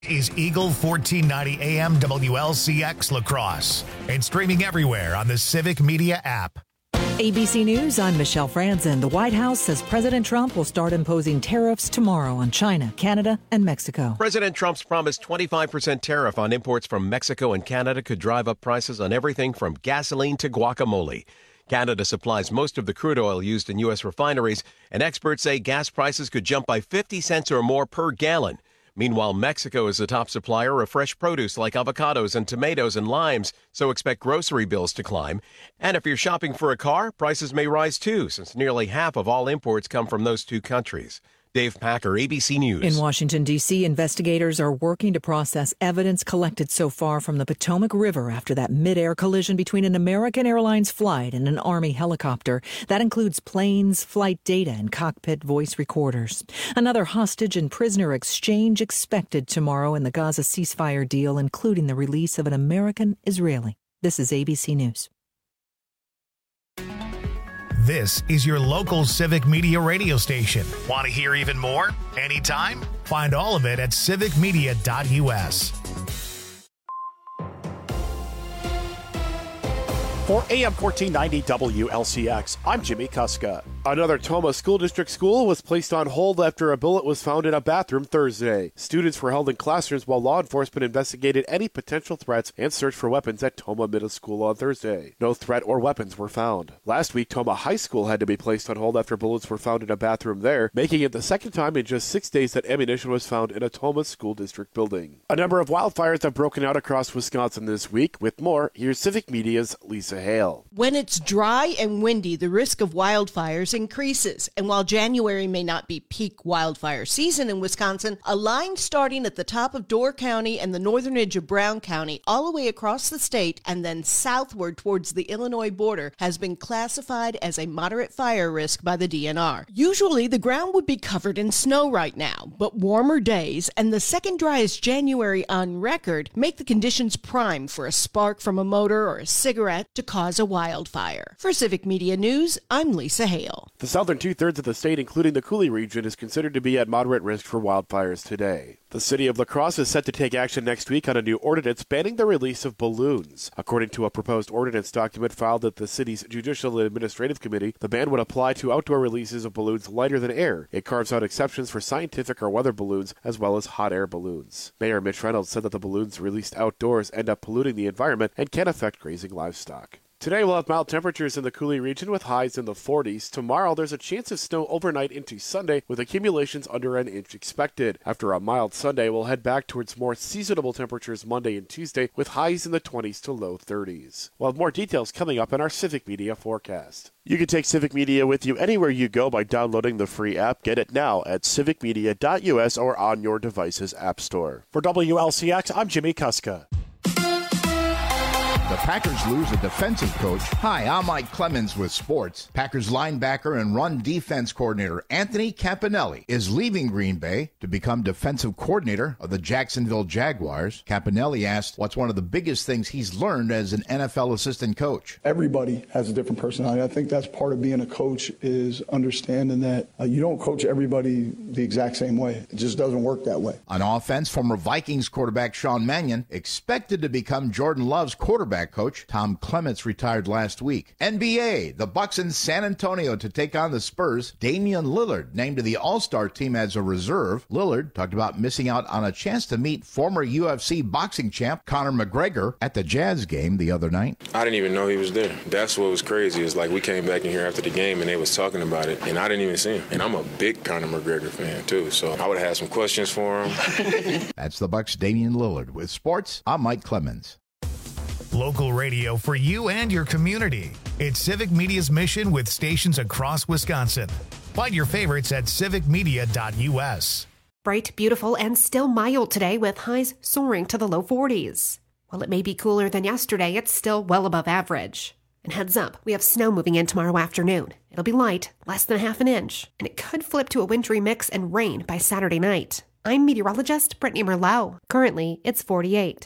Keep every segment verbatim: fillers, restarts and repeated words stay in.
Is Eagle fourteen ninety A M W L C X La Crosse and streaming everywhere on the Civic Media app. A B C News, I'm Michelle Franzen. The White House says President Trump will start imposing tariffs tomorrow on China, Canada, and Mexico. President Trump's promised twenty-five percent tariff on imports from Mexico and Canada could drive up prices on everything from gasoline to guacamole. Canada supplies most of the crude oil used in U S refineries, and experts say gas prices could jump by fifty cents or more per gallon. Meanwhile, Mexico is the top supplier of fresh produce like avocados and tomatoes and limes, so expect grocery bills to climb. And if you're shopping for a car, prices may rise too, since nearly half of all imports come from those two countries. Dave Packer, A B C News. In Washington, D C, investigators are working to process evidence collected so far from the Potomac River after that mid-air collision between an American Airlines flight and an Army helicopter. That includes planes, flight data, and cockpit voice recorders. Another hostage and prisoner exchange expected tomorrow in the Gaza ceasefire deal, including the release of an American Israeli. This is A B C News. This is your local Civic Media radio station. Want to hear even more? Anytime? Find all of it at civic media dot U S. For A M fourteen ninety W L C X, I'm Jimmy Kuska. Another Tomah School District school was placed on hold after a bullet was found in a bathroom Thursday. Students were held in classrooms while law enforcement investigated any potential threats and searched for weapons at Tomah Middle School on Thursday. No threat or weapons were found. Last week, Tomah High School had to be placed on hold after bullets were found in a bathroom there, making it the second time in just six days that ammunition was found in a Tomah School District building. A number of wildfires have broken out across Wisconsin this week. With more, here's Civic Media's Lisa Hale. When it's dry and windy, the risk of wildfires increases. And while January may not be peak wildfire season in Wisconsin, a line starting at the top of Door County and the northern edge of Brown County all the way across the state and then southward towards the Illinois border has been classified as a moderate fire risk by the D N R. Usually the ground would be covered in snow right now, but warmer days and the second driest January on record make the conditions prime for a spark from a motor or a cigarette to cause a wildfire. For Civic Media News, I'm Lisa Hale. The southern two-thirds of the state, including the Coulee region, is considered to be at moderate risk for wildfires today. The city of La Crosse is set to take action next week on a new ordinance banning the release of balloons. According to a proposed ordinance document filed at the city's Judicial and Administrative Committee, the ban would apply to outdoor releases of balloons lighter than air. It carves out exceptions for scientific or weather balloons as well as hot air balloons. Mayor Mitch Reynolds said that the balloons released outdoors end up polluting the environment and can affect grazing livestock. Today we'll have mild temperatures in the Coulee region with highs in the forties. Tomorrow there's a chance of snow overnight into Sunday with accumulations under an inch expected. After a mild Sunday, we'll head back towards more seasonable temperatures Monday and Tuesday with highs in the twenties to low thirties. We'll have more details coming up in our Civic Media forecast. You can take Civic Media with you anywhere you go by downloading the free app. Get it now at civic media dot U S or on your device's app store. For W L C X, I'm Jimmy Kuska. The Packers lose a defensive coach. Hi, I'm Mike Clemens with sports. Packers linebacker and run defense coordinator Anthony Campanelli is leaving Green Bay to become defensive coordinator of the Jacksonville Jaguars. Campanelli asked what's one of the biggest things he's learned as an N F L assistant coach. Everybody has a different personality. I think that's part of being a coach is understanding that uh, you don't coach everybody the exact same way. It just doesn't work that way. On offense, former Vikings quarterback Sean Mannion expected to become Jordan Love's quarterback coach. Tom Clements retired last week. N B A, the Bucks in San Antonio to take on the Spurs. Damian Lillard named to the All-Star team as a reserve. Lillard talked about missing out on a chance to meet former U F C boxing champ Conor McGregor at the Jazz game the other night. I didn't even know he was there. That's what was crazy. Is like we came back in here after the game and they was talking about it, and I didn't even see him. And I'm a big Conor McGregor fan too, so I would have had some questions for him. That's the Bucks' Damian Lillard. With sports, I'm Mike Clemens. Local radio for you and your community. It's Civic Media's mission with stations across Wisconsin. Find your favorites at civic media dot U S. Bright, beautiful, and still mild today with highs soaring to the low forties. While it may be cooler than yesterday, it's still well above average. And heads up, we have snow moving in tomorrow afternoon. It'll be light, less than a half an inch, and it could flip to a wintry mix and rain by Saturday night. I'm meteorologist Brittany Merlot. Currently, it's forty-eight.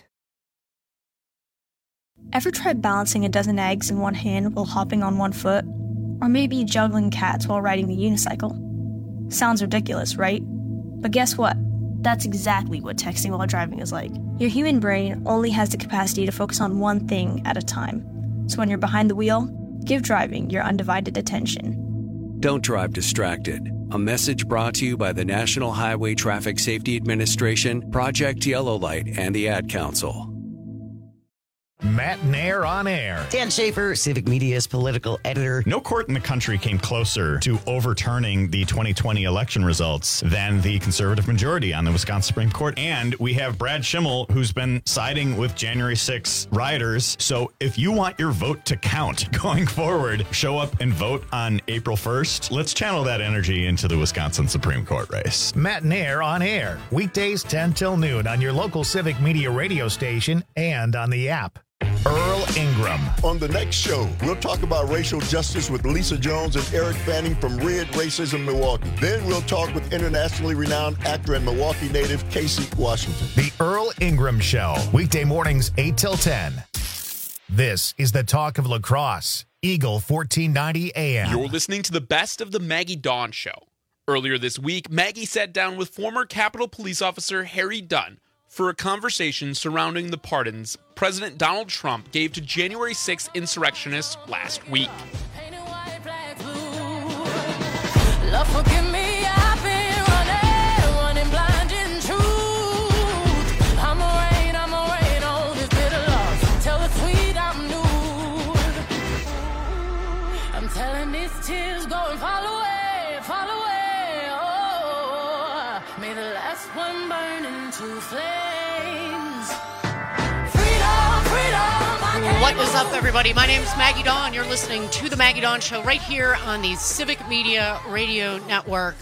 Ever tried balancing a dozen eggs in one hand while hopping on one foot? Or maybe juggling cats while riding the unicycle? Sounds ridiculous, right? But guess what? That's exactly what texting while driving is like. Your human brain only has the capacity to focus on one thing at a time. So when you're behind the wheel, give driving your undivided attention. Don't drive distracted. A message brought to you by the National Highway Traffic Safety Administration, Project Yellow Light, and the Ad Council. Matt Nair on air. Dan Schaefer, Civic Media's political editor. No court in the country came closer to overturning the twenty twenty election results than the conservative majority on the Wisconsin Supreme Court. And we have Brad Schimmel, who's been siding with January sixth rioters. So if you want your vote to count going forward, show up and vote on April first. Let's channel that energy into the Wisconsin Supreme Court race. Matt Nair on air. Weekdays ten till noon on your local Civic Media radio station and on the app. Earl Ingram. On the next show, we'll talk about racial justice with Lisa Jones and Eric Fanning from Red Racism Milwaukee. Then we'll talk with internationally renowned actor and Milwaukee native Casey Washington. The Earl Ingram Show, weekday mornings eight till ten. This is the talk of lacrosse. Eagle fourteen ninety A M. You're listening to the best of the Maggie Dawn Show. Earlier this week, Maggie sat down with former Capitol Police Officer Harry Dunn for a conversation surrounding the pardons President Donald Trump gave to January sixth insurrectionists last week. Love, forgive me, I've been running, running blind in truth. I'm a rain, I'm a rain on this bitter love. Tell the sweet I'm nude. I'm telling these tears go and fall away, fall away. Oh, may the last one burn into flames. What is up, everybody? My name is Maggie Dawn. You're listening to The Maggie Dawn Show right here on the Civic Media Radio Network.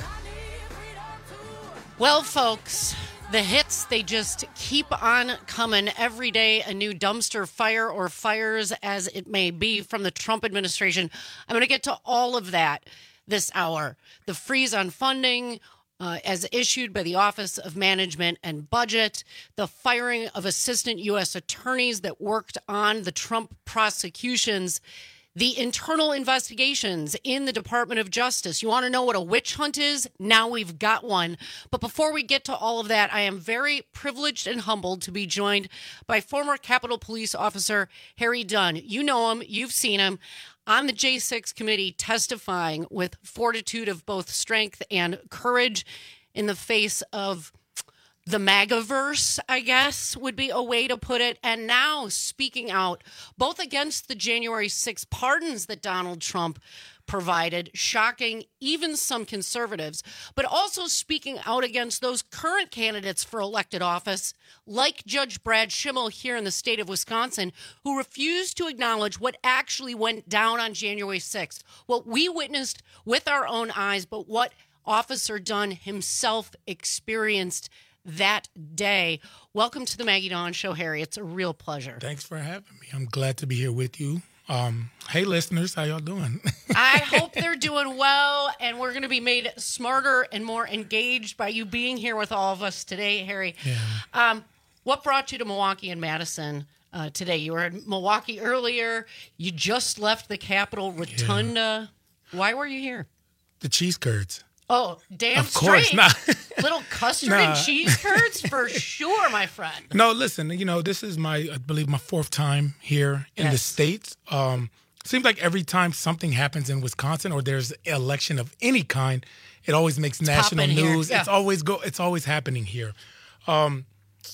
Well, folks, the hits, they just keep on coming every day. A new dumpster fire or fires, as it may be, from the Trump administration. I'm going to get to all of that this hour. The freeze on funding, Uh, as issued by the Office of Management and Budget, the firing of assistant U S attorneys that worked on the Trump prosecutions, the internal investigations in the Department of Justice. You want to know what a witch hunt is? Now we've got one. But before we get to all of that, I am very privileged and humbled to be joined by former Capitol Police Officer Harry Dunn. You know him. You've seen him on the J six committee, testifying with fortitude of both strength and courage in the face of the MAGAverse, I guess, would be a way to put it. And now speaking out both against the January sixth pardons that Donald Trump provided, shocking even some conservatives, but also speaking out against those current candidates for elected office, like Judge Brad Schimmel here in the state of Wisconsin, who refused to acknowledge what actually went down on January sixth, what we witnessed with our own eyes, but what Officer Dunn himself experienced that day. Welcome to the Maggie Dawn Show, Harry. It's a real pleasure. Thanks for having me. I'm glad to be here with you. Um, hey, listeners, how y'all doing? I hope they're doing well, and we're going to be made smarter and more engaged by you being here with all of us today, Harry. Yeah. Um, what brought you to Milwaukee and Madison uh, today? You were in Milwaukee earlier. You just left the Capitol Rotunda. Yeah. Why were you here? The cheese curds. Oh, damn of course, straight. Nah. Little custard nah. and cheese curds for sure, my friend. No, listen, you know, this is my, I believe, my fourth time here in yes. the States. Um, seems like every time something happens in Wisconsin or there's an election of any kind, it always makes it's national news. Yeah. It's always go. It's always happening here. Um,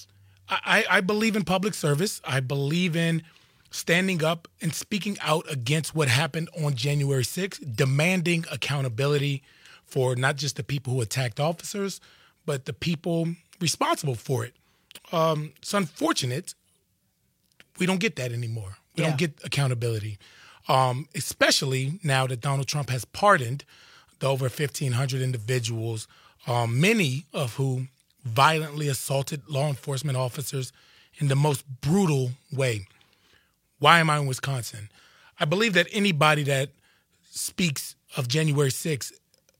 I, I believe in public service. I believe in standing up and speaking out against what happened on January sixth, demanding accountability for not just the people who attacked officers, but the people responsible for it. Um, it's unfortunate we don't get that anymore. We yeah. don't get accountability, um, especially now that Donald Trump has pardoned the over fifteen hundred individuals, um, many of whom violently assaulted law enforcement officers in the most brutal way. Why am I in Wisconsin? I believe that anybody that speaks of January sixth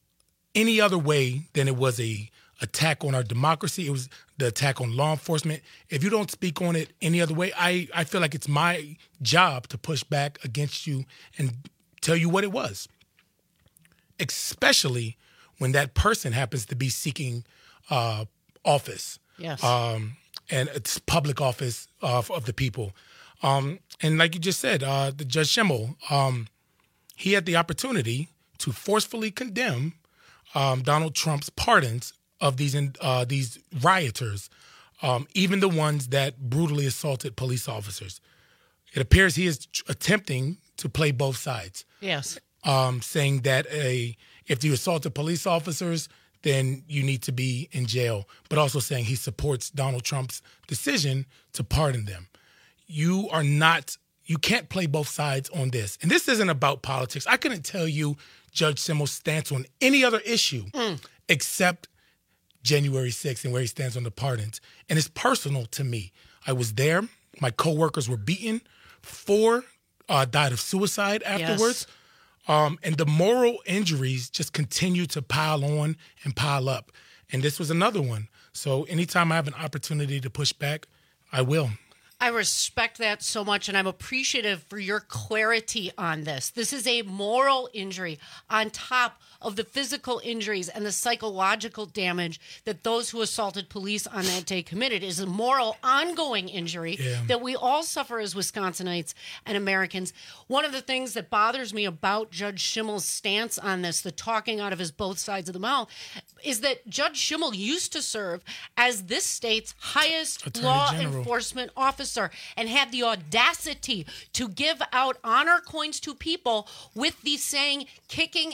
any other way than it was a attack on our democracy, it was the attack on law enforcement. If you don't speak on it any other way, I, I feel like it's my job to push back against you and tell you what it was, especially when that person happens to be seeking uh, office. Yes. Um, and it's public office of, of the people. Um, and like you just said, uh, the Judge Schimmel, um, he had the opportunity to forcefully condemn um, Donald Trump's pardons of these uh, these rioters, um, even the ones that brutally assaulted police officers. It appears he is attempting to play both sides. Yes. Um, saying that a if you assaulted police officers, then you need to be in jail, but also saying he supports Donald Trump's decision to pardon them. You are not, you can't play both sides on this. And this isn't about politics. I couldn't tell you Judge Schimmel's stance on any other issue mm. except January sixth and where he stands on the pardons. And it's personal to me. I was there. My coworkers were beaten. Four uh, died of suicide afterwards. Yes. Um, and the moral injuries just continue to pile on and pile up. And this was another one. So anytime I have an opportunity to push back, I will. I respect that so much, and I'm appreciative for your clarity on this. This is a moral injury on top of the physical injuries and the psychological damage that those who assaulted police on that day committed. It is a moral, ongoing injury yeah. that we all suffer as Wisconsinites and Americans. One of the things that bothers me about Judge Schimmel's stance on this, the talking out of his both sides of the mouth, is that Judge Schimmel used to serve as this state's highest Attorney law General. Enforcement officer and had the audacity to give out honor coins to people with the saying, kicking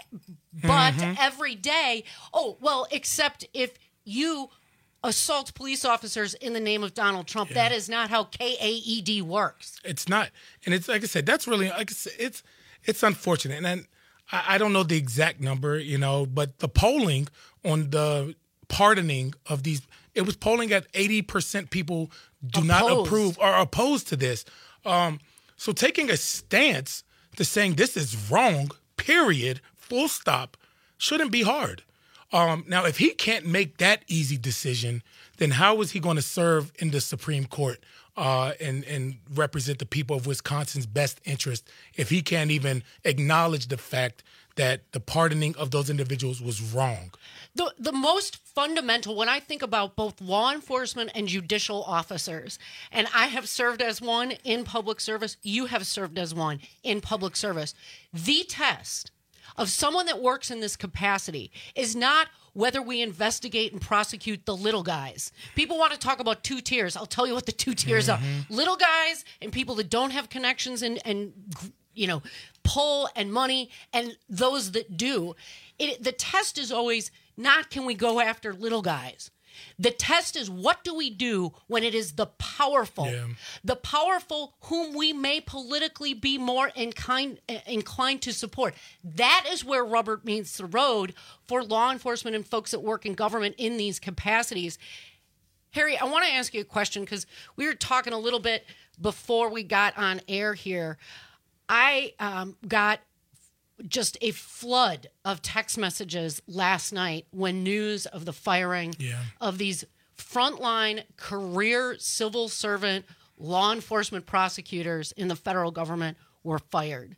butt mm-hmm. every day. Oh, well, except if you assault police officers in the name of Donald Trump. Yeah. That is not how K A E D works. It's not. And it's like I said, that's really, like I said, it's, it's unfortunate. And then I, I don't know the exact number, you know, but the polling on the pardoning of these, it was polling at eighty percent people do opposed. Not approve or opposed to this. Um, so taking a stance to saying this is wrong, period, full stop, shouldn't be hard. Um, now, if he can't make that easy decision, then how is he going to serve in the Supreme Court uh, and, and represent the people of Wisconsin's best interest if he can't even acknowledge the fact that the pardoning of those individuals was wrong? The the most fundamental, when I think about both law enforcement and judicial officers, and I have served as one in public service, you have served as one in public service, the test of someone that works in this capacity is not whether we investigate and prosecute the little guys. People want to talk about two tiers. I'll tell you what the two tiers mm-hmm. are. Little guys and people that don't have connections and, and you know, pull and money, and those that do. It, the test is always not can we go after little guys. The test is what do we do when it is the powerful, yeah. the powerful whom we may politically be more inclined, inclined to support. That is where rubber meets the road for law enforcement and folks that work in government in these capacities. Harry, I want to ask you a question because we were talking a little bit before we got on air here. I um, got just a flood of text messages last night when news of the firing yeah. of these frontline career civil servant law enforcement prosecutors in the federal government were fired.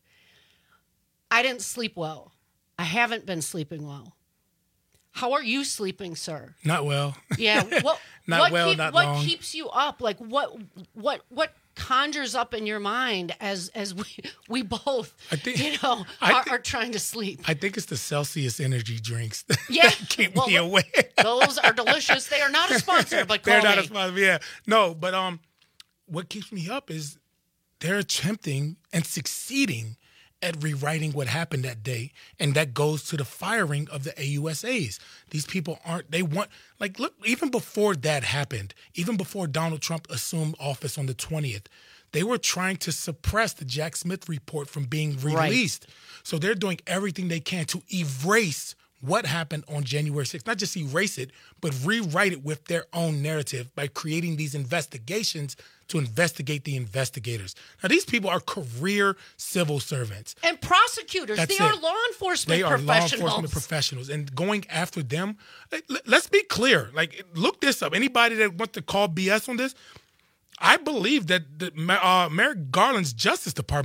I didn't sleep well. I haven't been sleeping well. How are you sleeping, sir? Not well. Yeah. What, not what well, keep, not what long. What keeps you up? Like what what what conjures up in your mind as as we we both I think, you know I are, think, are trying to sleep? I think it's the Celsius energy drinks yeah. that keep well, me awake. Those are delicious. They are not a sponsor, but call they're not me. a sponsor. Yeah, no, but um, what keeps me up is they're attempting and succeeding at rewriting what happened that day, and that goes to the firing of the A U S As. These people aren't, they want, like, look, even before that happened, even before Donald Trump assumed office on the twentieth, they were trying to suppress the Jack Smith report from being released. Right. So they're doing everything they can to erase what happened on January sixth. Not just erase it, but rewrite it with their own narrative by creating these investigations to investigate the investigators. Now, these people are career civil servants. And prosecutors. That's they it. are law enforcement they professionals. They are law enforcement professionals. And going after them, let's be clear. Like, look this up. Anybody that wants to call B S on this, I believe that the, uh, Merrick Garland's Justice Department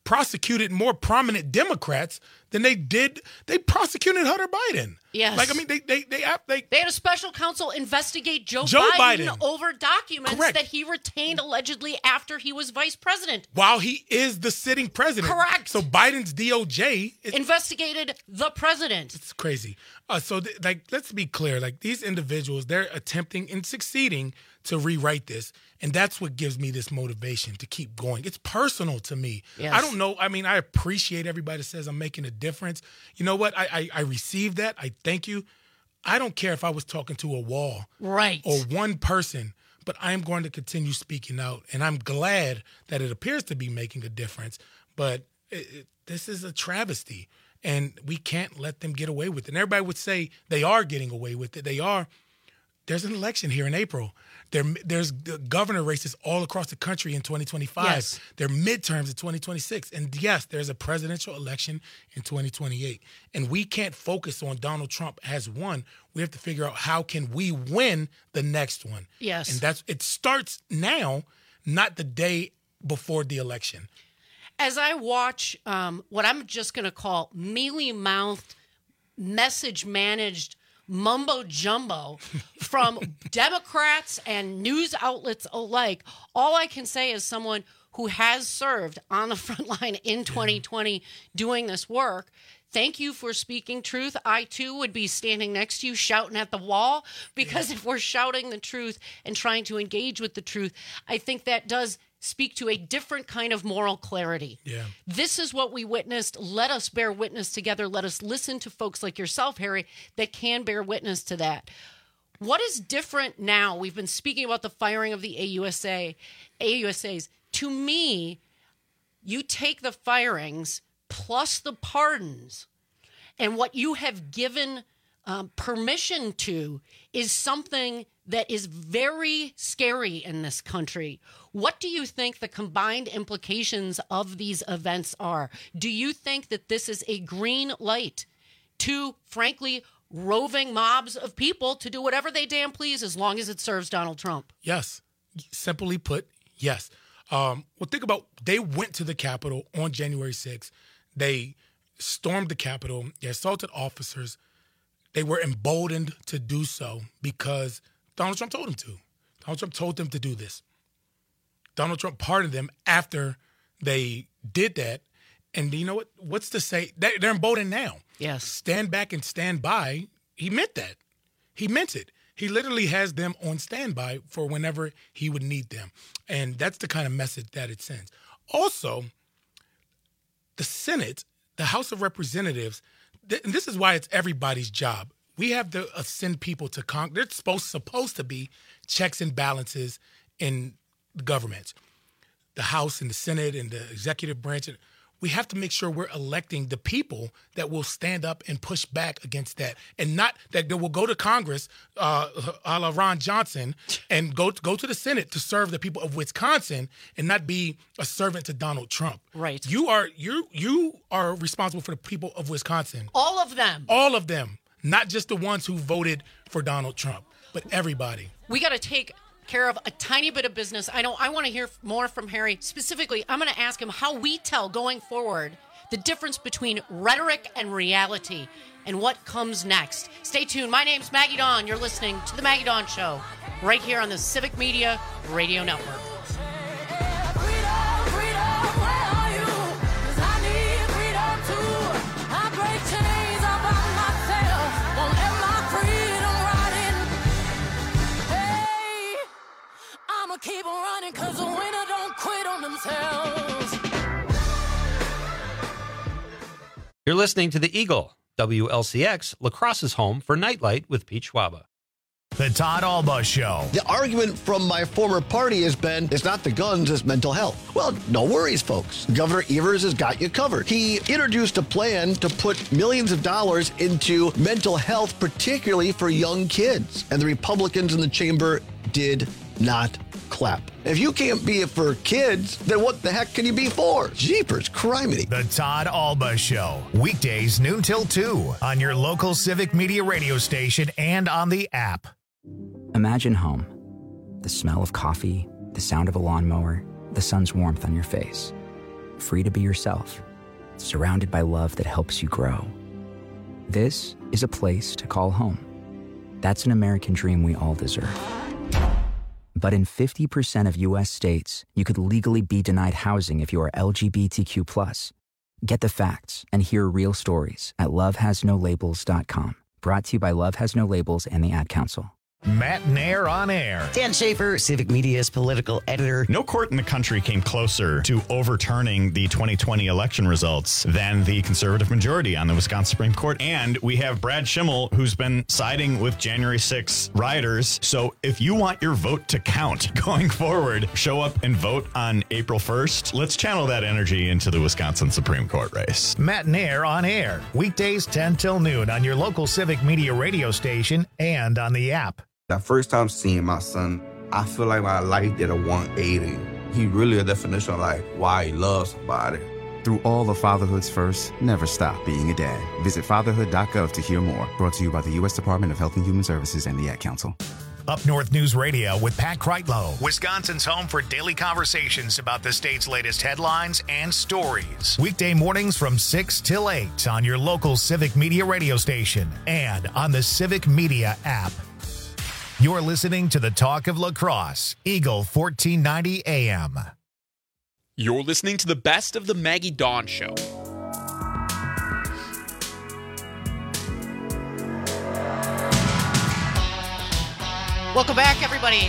prosecuted more prominent Democrats than they did. They prosecuted Hunter Biden. Yes. Like, I mean, they they they they, they had a special counsel investigate Joe, Joe Biden, Biden. over documents Correct. that he retained allegedly after he was vice president. While he is the sitting president. Correct. So Biden's D O J is, investigated the president. It's crazy. Uh, so, th- like, let's be clear. Like, these individuals, they're attempting and succeeding to rewrite this. And that's what gives me this motivation to keep going. It's personal to me. Yes. I don't know. I mean, I appreciate everybody that says I'm making a difference. You know what? I, I, I receive that. I thank you. I don't care if I was talking to a wall. Right. Or one person. But I'm going to continue speaking out. And I'm glad that it appears to be making a difference. But it, it, this is a travesty. And we can't let them get away with it. And everybody would say they are getting away with it. They are. There's an election here in April. There, there's governor races all across the country in twenty twenty-five. Yes. There are midterms in twenty twenty-six. And yes, there's a presidential election in twenty twenty-eight. And we can't focus on Donald Trump has won. We have to figure out how can we win the next one. Yes. And that's it starts now, not the day before the election. As I watch um, what I'm just going to call mealy-mouthed, message-managed mumbo jumbo from Democrats and news outlets alike, all I can say as someone who has served on the front line in twenty twenty doing this work, thank you for speaking truth. I, too, would be standing next to you shouting at the wall, because if we're shouting the truth and trying to engage with the truth, I think that does speak to a different kind of moral clarity. Yeah. This is what we witnessed. Let us bear witness together. Let us listen to folks like yourself, Harry, that can bear witness to that. What is different now? We've been speaking about the firing of the A U S A, A U S As. To me, you take the firings plus the pardons, and what you have given um, permission to is something that is very scary in this country. What do you think the combined implications of these events are? Do you think that this is a green light to, frankly, roving mobs of people to do whatever they damn please as long as it serves Donald Trump? Yes. Simply put, yes. Um, well, think about, they went to the Capitol on January sixth. They stormed the Capitol. They assaulted officers. They were emboldened to do so because Donald Trump told them to. Donald Trump told them to do this. Donald Trump pardoned them after they did that. And you know what? What's to say? They're emboldened now. Yes. Stand back and stand by. He meant that. He meant it. He literally has them on standby for whenever he would need them. And that's the kind of message that it sends. Also, the Senate, the House of Representatives, th- and this is why it's everybody's job. We have to uh, send people to Congress. They're supposed, supposed to be checks and balances in the government, the House and the Senate and the executive branch. We have to make sure we're electing the people that will stand up and push back against that, and not that they will go to Congress, uh, a la Ron Johnson, and go go to the Senate to serve the people of Wisconsin and not be a servant to Donald Trump. Right. You are you you are responsible for the people of Wisconsin. All of them. All of them, not just the ones who voted for Donald Trump, but everybody. We got to take care of a tiny bit of business. I know I want to hear more from Harry. Specifically, I'm going to ask him how we tell going forward the difference between rhetoric and reality and what comes next. Stay tuned. My name's Maggie Dawn. You're listening to The Maggie Dawn Show right here on the Civic Media Radio Network. Keep running, cause the winner don't quit on themselves. You're listening to The Eagle, W L C X, La Crosse's home for Nightlight with Pete Schwaba. The Todd Alba Show. The argument from my former party has been, it's not the guns, it's mental health. Well, no worries, folks. Governor Evers has got you covered. He introduced a plan to put millions of dollars into mental health, particularly for young kids. And the Republicans in the chamber did not clap. If you can't be it for kids, then what the heck can you be for? Jeepers, criminy. The Todd Alba Show. Weekdays noon till two on your local Civic Media radio station and on the app. Imagine home. The smell of coffee, the sound of a lawnmower, the sun's warmth on your face. free to be yourself, surrounded by love that helps you grow. This is a place to call home. That's an American dream we all deserve. But in fifty percent of U S states, you could legally be denied housing if you are L G B T Q plus. Get the facts and hear real stories at love has no labels dot com. Brought to you by Love Has No Labels and the Ad Council. Matt Nair on air. Dan Schaefer, Civic Media's political editor. No court in the country came closer to overturning the twenty twenty election results than the conservative majority on the Wisconsin Supreme Court. And we have Brad Schimmel, who's been siding with January sixth rioters. So if you want your vote to count going forward, show up and vote on April first. Let's channel that energy into the Wisconsin Supreme Court race. Matt Nair on air. Weekdays ten till noon on your local Civic Media radio station and on the app. That first time seeing my son, I feel like my life did a one eighty. He really a definition of like why he loves somebody. Through all of fatherhood's first, never stop being a dad. Visit fatherhood dot gov to hear more. Brought to you by the U S Department of Health and Human Services and the Ad Council. Up North News Radio with Pat Kreitlow, Wisconsin's home for daily conversations about the state's latest headlines and stories. Weekday mornings from six till eight on your local Civic Media radio station and on the Civic Media app. You're listening to the Talk of La Crosse, Eagle fourteen ninety A M. You're listening to the best of the Maggie Dawn Show. Welcome back, everybody.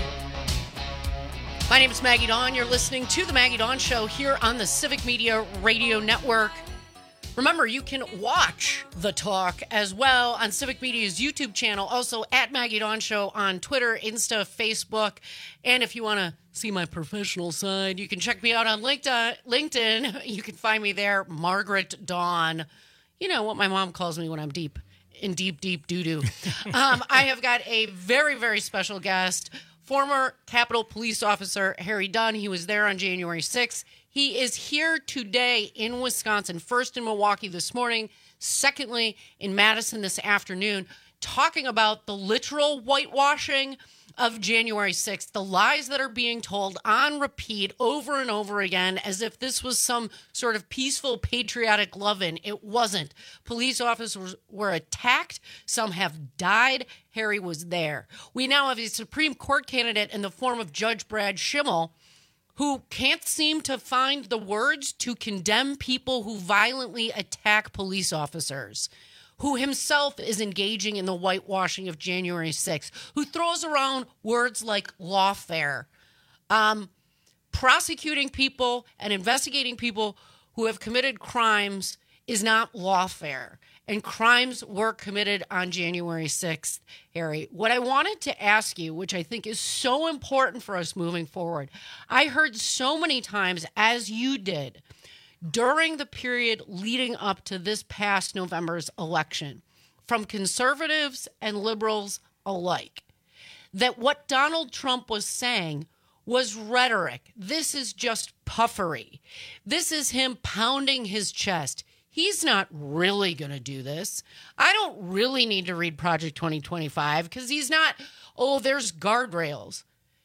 My name is Maggie Dawn. You're listening to the Maggie Dawn Show here on the Civic Media Radio Network. Remember, you can watch the talk as well on Civic Media's YouTube channel, also at Maggie Dawn Show on Twitter, Insta, Facebook. And if you want to see my professional side, you can check me out on LinkedIn. LinkedIn. You can find me there, Margaret Dawn. You know what my mom calls me when I'm deep in deep, deep doo-doo. um, I have got a very, very special guest, former Capitol Police Officer Harry Dunn. He was there on January sixth. He is here today in Wisconsin, first in Milwaukee this morning, secondly in Madison this afternoon, talking about the literal whitewashing of January sixth, the lies that are being told on repeat over and over again as if this was some sort of peaceful, patriotic love-in. It wasn't. Police officers were attacked. Some have died. Harry was there. We now have a Supreme Court candidate in the form of Judge Brad Schimmel, who can't seem to find the words to condemn people who violently attack police officers, who himself is engaging in the whitewashing of January sixth, who throws around words like lawfare, um, prosecuting people and investigating people who have committed crimes is not lawfare. And crimes were committed on January sixth, Harry. What I wanted to ask you, which I think is so important for us moving forward, I heard so many times, as you did, during the period leading up to this past November's election, from conservatives and liberals alike, that what Donald Trump was saying was rhetoric. This is just puffery. This is him pounding his chest. He's not really going to do this. I don't really need to read Project twenty twenty-five because he's not, oh, there's guardrails.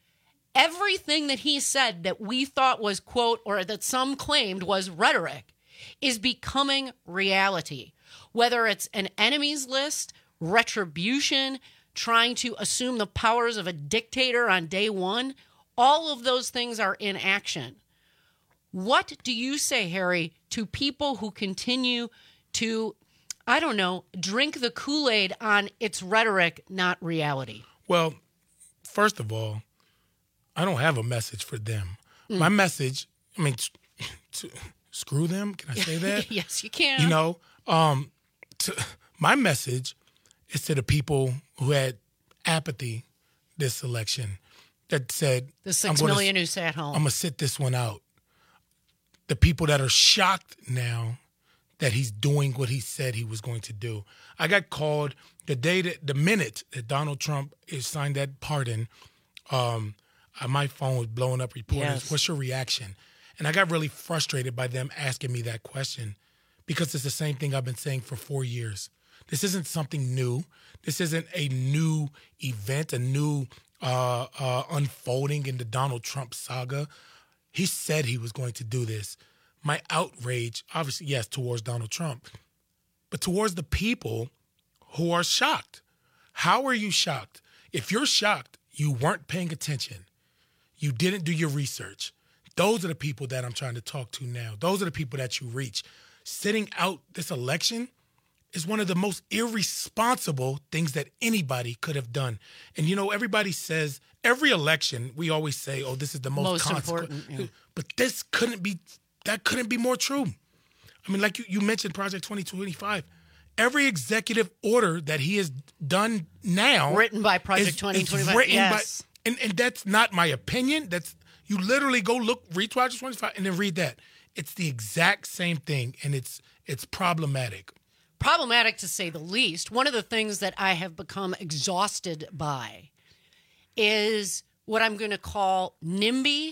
Everything that he said that we thought was, quote, or that some claimed was rhetoric is becoming reality. Whether it's an enemies list, retribution, trying to assume the powers of a dictator on day one, all of those things are in action. What do you say, Harry, to people who continue to, I don't know, drink the Kool-Aid on its rhetoric, not reality? Well, first of all, I don't have a message for them. Mm. My message, I mean, t- t- screw them. Can I say that? Yes, you can. You know, um, to, my message is to the people who had apathy this election that said, the six gonna, million who sat home. I'm going to sit this one out. The people that are shocked now that he's doing what he said he was going to do. I got called the day that, the minute that Donald Trump is signed that pardon, um, my phone was blowing up reporters. Yes. What's your reaction? And I got really frustrated by them asking me that question because it's the same thing I've been saying for four years. This isn't something new. This isn't a new event, a new uh, uh, unfolding in the Donald Trump saga. He said he was going to do this. my outrage, obviously, yes, towards Donald Trump, but towards the people who are shocked. How are you shocked? If you're shocked, you weren't paying attention. You didn't do your research. Those are the people that I'm trying to talk to now. Those are the people that you reach. Sitting out this election is one of the most irresponsible things that anybody could have done. And, you know, everybody says, every election, we always say, oh, this is the most, Most consequent. important, yeah. But this couldn't be, that couldn't be more true. I mean, like you, you mentioned Project twenty twenty-five. Every executive order that he has done now. Written by Project is- twenty twenty-five, is written yes. by, and, and that's not my opinion. That's, you literally go look, read Project twenty-five and then read that. It's the exact same thing, and it's it's problematic. Problematic to say the least. One of the things that I have become exhausted by is what I'm going to call NIMBY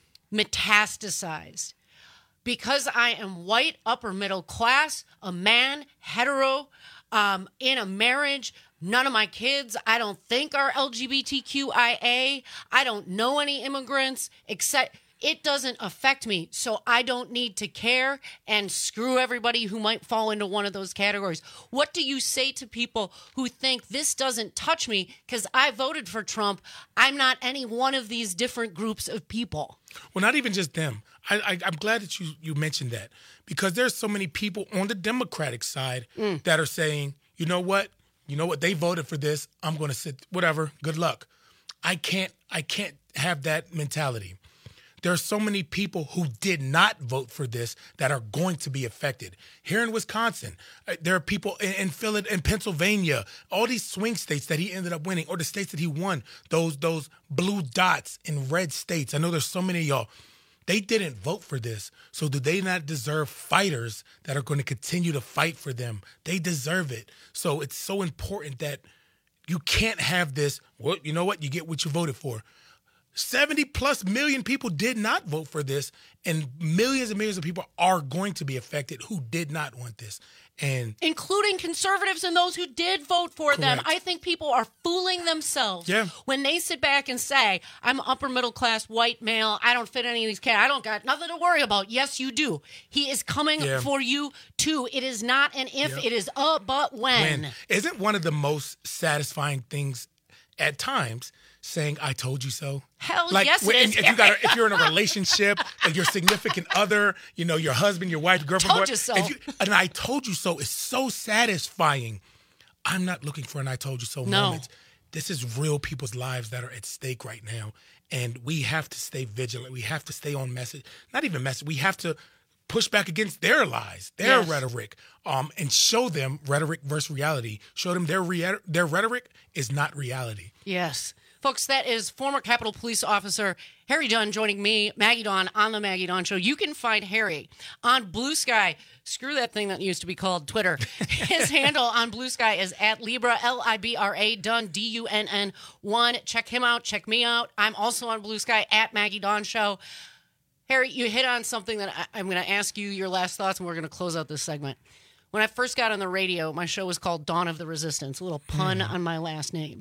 metastasized. Because I am white, upper middle class, a man, hetero, um, in a marriage, none of my kids I don't think are L G B T Q I A. I don't know any immigrants, except it doesn't affect me. So I don't need to care, and screw everybody who might fall into one of those categories. What do you say to people who think this doesn't touch me because I voted for Trump? I'm not any one of these different groups of people. Well, not even just them. I, I, I'm glad that you, you mentioned that, because there's so many people on the Democratic side Mm. that are saying, you know what? You know what? They voted for this. I'm going to sit, whatever. Good luck. I can't, I can't have that mentality. There are so many people who did not vote for this that are going to be affected. Here in Wisconsin, uh, there are people in, in Philly, in Pennsylvania, all these swing states that he ended up winning, or the states that he won, those those blue dots in red states. I know there's so many of y'all. They didn't vote for this. So do they not deserve fighters that are going to continue to fight for them? They deserve it. So it's so important that you can't have this, well, you know what? You get what you voted for. seventy plus million people did not vote for this, and millions and millions of people are going to be affected who did not want this. And including conservatives and those who did vote for them. Correct. I think people are fooling themselves Yeah. when they sit back and say, I'm upper middle class, white male, I don't fit any of these categories, I don't got nothing to worry about. Yes, you do. He is coming Yeah. for you too. It is not an if, Yep. it is a but when. when isn't one of the most satisfying things at times saying "I told you so"? Hell like, yes, it when- is. If you got, a, if you're in a relationship, like your significant other, you know, your husband, your wife, your girlfriend, Told boy- you so. if you, and I told you so is so satisfying. I'm not looking for an "I told you so" No. moment. This is real people's lives that are at stake right now, and we have to stay vigilant. We have to stay on message. Not even message. We have to push back against their lies, their Yes. rhetoric, um, and show them rhetoric versus reality. Show them their rea- their rhetoric is not reality. Yes. Folks, that is former Capitol Police Officer Harry Dunn joining me, Maggie Dawn, on the Maggie Dawn Show. You can find Harry on Blue Sky. Screw that thing that used to be called Twitter. His handle on Blue Sky is at Libra, L I B R A, Dunn, D U N N one. Check him out. Check me out. I'm also on Blue Sky at Maggie Dawn Show. Harry, you hit on something that I, I'm going to ask you your last thoughts, and we're going to close out this segment. When I first got on the radio, my show was called Dawn of the Resistance, a little pun Mm. on my last name.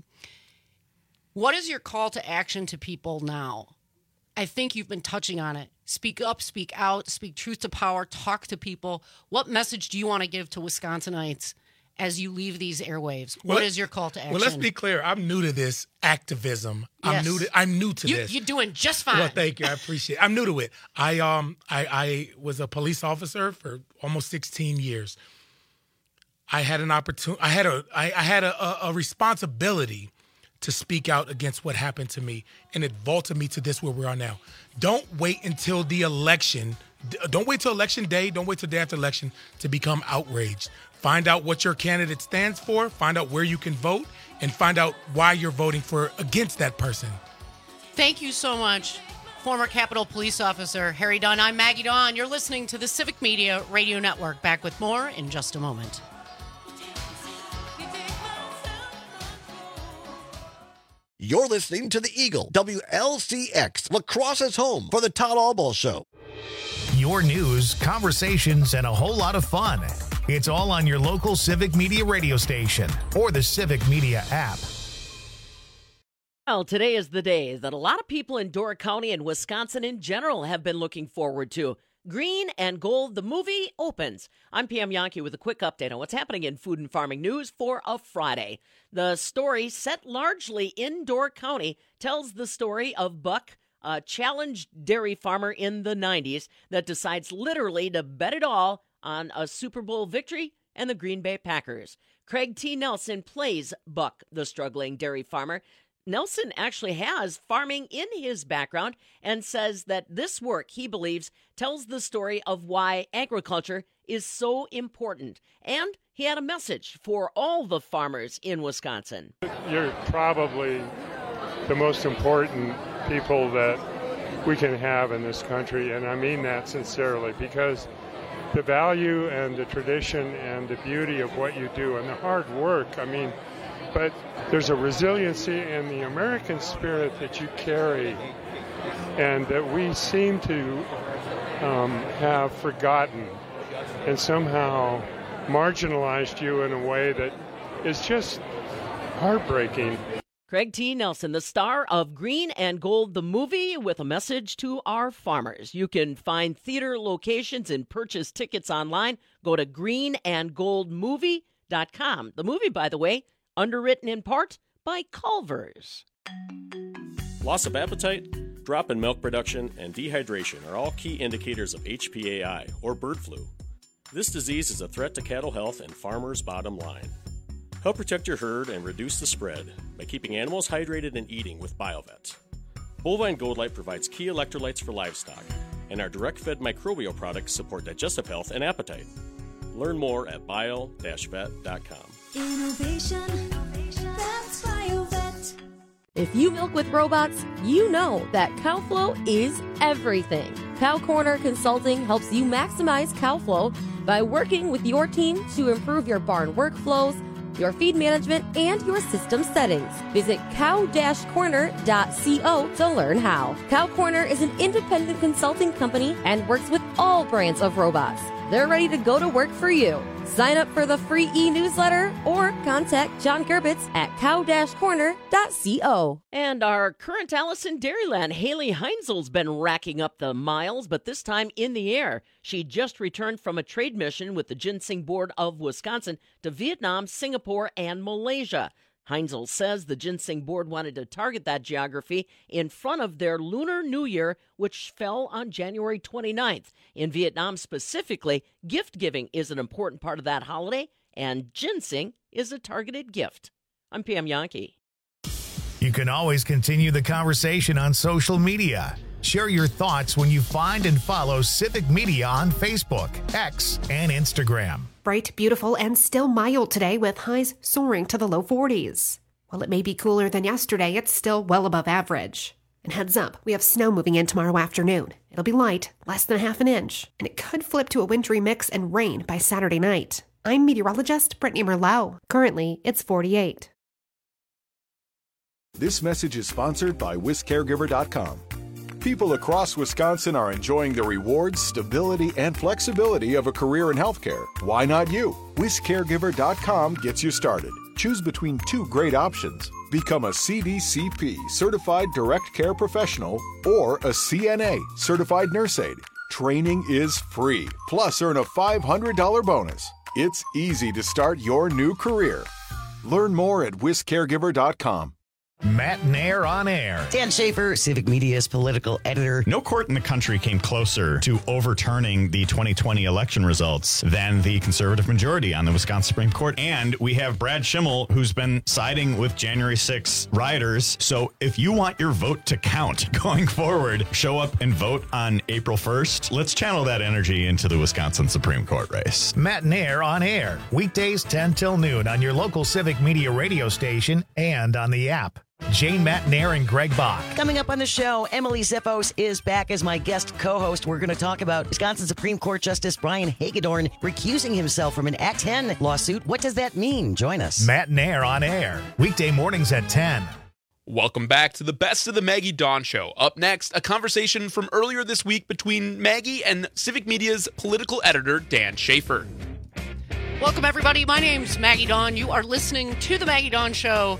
What is your call to action to people now? I think you've been touching on it. Speak up, speak out, speak truth to power, talk to people. What message do you want to give to Wisconsinites as you leave these airwaves? What Well, is your call to action? Well, let's be clear. I'm new to this activism. I'm Yes. new to. I'm new to you, this. You're doing just fine. Well, thank you. I appreciate it. I'm new to it. I um I, I was a police officer for almost sixteen years. I had an opportunity. I had a I, I had a, a, a responsibility to speak out against what happened to me, and it vaulted me to this where we are now. Don't wait until the election. D- Don't wait till election day. Don't wait till day after election to become outraged. Find out what your candidate stands for. Find out where you can vote, and find out why you're voting for against that person. Thank you so much, former Capitol Police Officer Harry Dunn. I'm Maggie Dawn. You're listening to the Civic Media Radio Network. Back with more in just a moment. You're listening to the Eagle, W L C X, Lacrosse's home for the Todd Alball Show. Your news, conversations, and a whole lot of fun. It's all on your local Civic Media radio station or the Civic Media app. Well, today is the day that a lot of people in Door County and Wisconsin in general have been looking forward to. Green and Gold, the movie, opens. I'm Pam Yankee with a quick update on what's happening in food and farming news for a Friday. The story, set largely in Door County, tells the story of Buck, a challenged dairy farmer in the nineties that decides literally to bet it all on a Super Bowl victory and the Green Bay Packers. Craig T. Nelson plays Buck, the struggling dairy farmer. Nelson actually has farming in his background and says that this work, he believes, tells the story of why agriculture is so important. And he had a message for all the farmers in Wisconsin. You're probably the most important people that we can have in this country, and I mean that sincerely, because the value and the tradition and the beauty of what you do and the hard work, I mean, but there's a resiliency in the American spirit that you carry and that we seem to um, have forgotten and somehow marginalized you in a way that is just heartbreaking. Craig T. Nelson, the star of Green and Gold, the movie, with a message to our farmers. You can find theater locations and purchase tickets online. Go to green and gold movie dot com. The movie, by the way, underwritten in part by Culver's. Loss of appetite, drop in milk production, and dehydration are all key indicators of H P A I, or bird flu. This disease is a threat to cattle health and farmers' bottom line. Help protect your herd and reduce the spread by keeping animals hydrated and eating with BioVet. Bovine Gold Light provides key electrolytes for livestock, and our direct-fed microbial products support digestive health and appetite. Learn more at bio dash vet dot com. Innovation, that's BioVet. If you milk with robots, you know that CowFlow is everything. Cow Corner Consulting helps you maximize cow flow by working with your team to improve your barn workflows, your feed management, and your system settings. Visit cow corner dot co to learn how. Cow Corner is an independent consulting company and works with all brands of robots. They're ready to go to work for you. Sign up for the free e-newsletter or contact John Gerbitz at cow corner dot co. And our current Allison Dairyland, Haley Heinzel's been racking up the miles, but this time in the air. She just returned from a trade mission with the Ginseng Board of Wisconsin to Vietnam, Singapore, and Malaysia. Heinzel says the Ginseng Board wanted to target that geography in front of their Lunar New Year, which fell on January twenty-ninth. In Vietnam specifically, gift-giving is an important part of that holiday, and ginseng is a targeted gift. I'm Pam Yankee. You can always continue the conversation on social media. Share your thoughts when you find and follow Civic Media on Facebook, X, and Instagram. Bright, beautiful, and still mild today with highs soaring to the low forties. While it may be cooler than yesterday, it's still well above average. And heads up, we have snow moving in tomorrow afternoon. It'll be light, less than half an inch, and it could flip to a wintry mix and rain by Saturday night. I'm meteorologist Brittany Merlot. Currently, it's forty-eight. This message is sponsored by Wis Caregiver dot com. People across Wisconsin are enjoying the rewards, stability, and flexibility of a career in healthcare. Why not you? Wis Caregiver dot com gets you started. Choose between two great options. Become a C D C P, Certified Direct Care Professional, or a C N A, Certified Nurse Aide. Training is free, plus earn a five hundred dollars bonus. It's easy to start your new career. Learn more at Wis Caregiver dot com. Matt Nair on air. Dan Schaefer, Civic Media's political editor. No court in the country came closer to overturning the twenty twenty election results than the conservative majority on the Wisconsin Supreme Court. And we have Brad Schimmel, who's been siding with January sixth rioters. So if you want your vote to count going forward, show up and vote on April first. Let's channel that energy into the Wisconsin Supreme Court race. Matt Nair on air. Weekdays ten till noon on your local Civic Media radio station and on the app. Jane Matt Nair and Greg Bach. Coming up on the show, Emily Zippos is back as my guest co-host. We're going to talk about Wisconsin Supreme Court Justice Brian Hagedorn recusing himself from an Act ten lawsuit. What does that mean? Join us. Matt Nair on air. Weekday mornings at ten. Welcome back to the Best of the Maggie Dawn Show. Up next, a conversation from earlier this week between Maggie and Civic Media's political editor, Dan Schaefer. Welcome, everybody. My name's Maggie Dawn. You are listening to the Maggie Dawn Show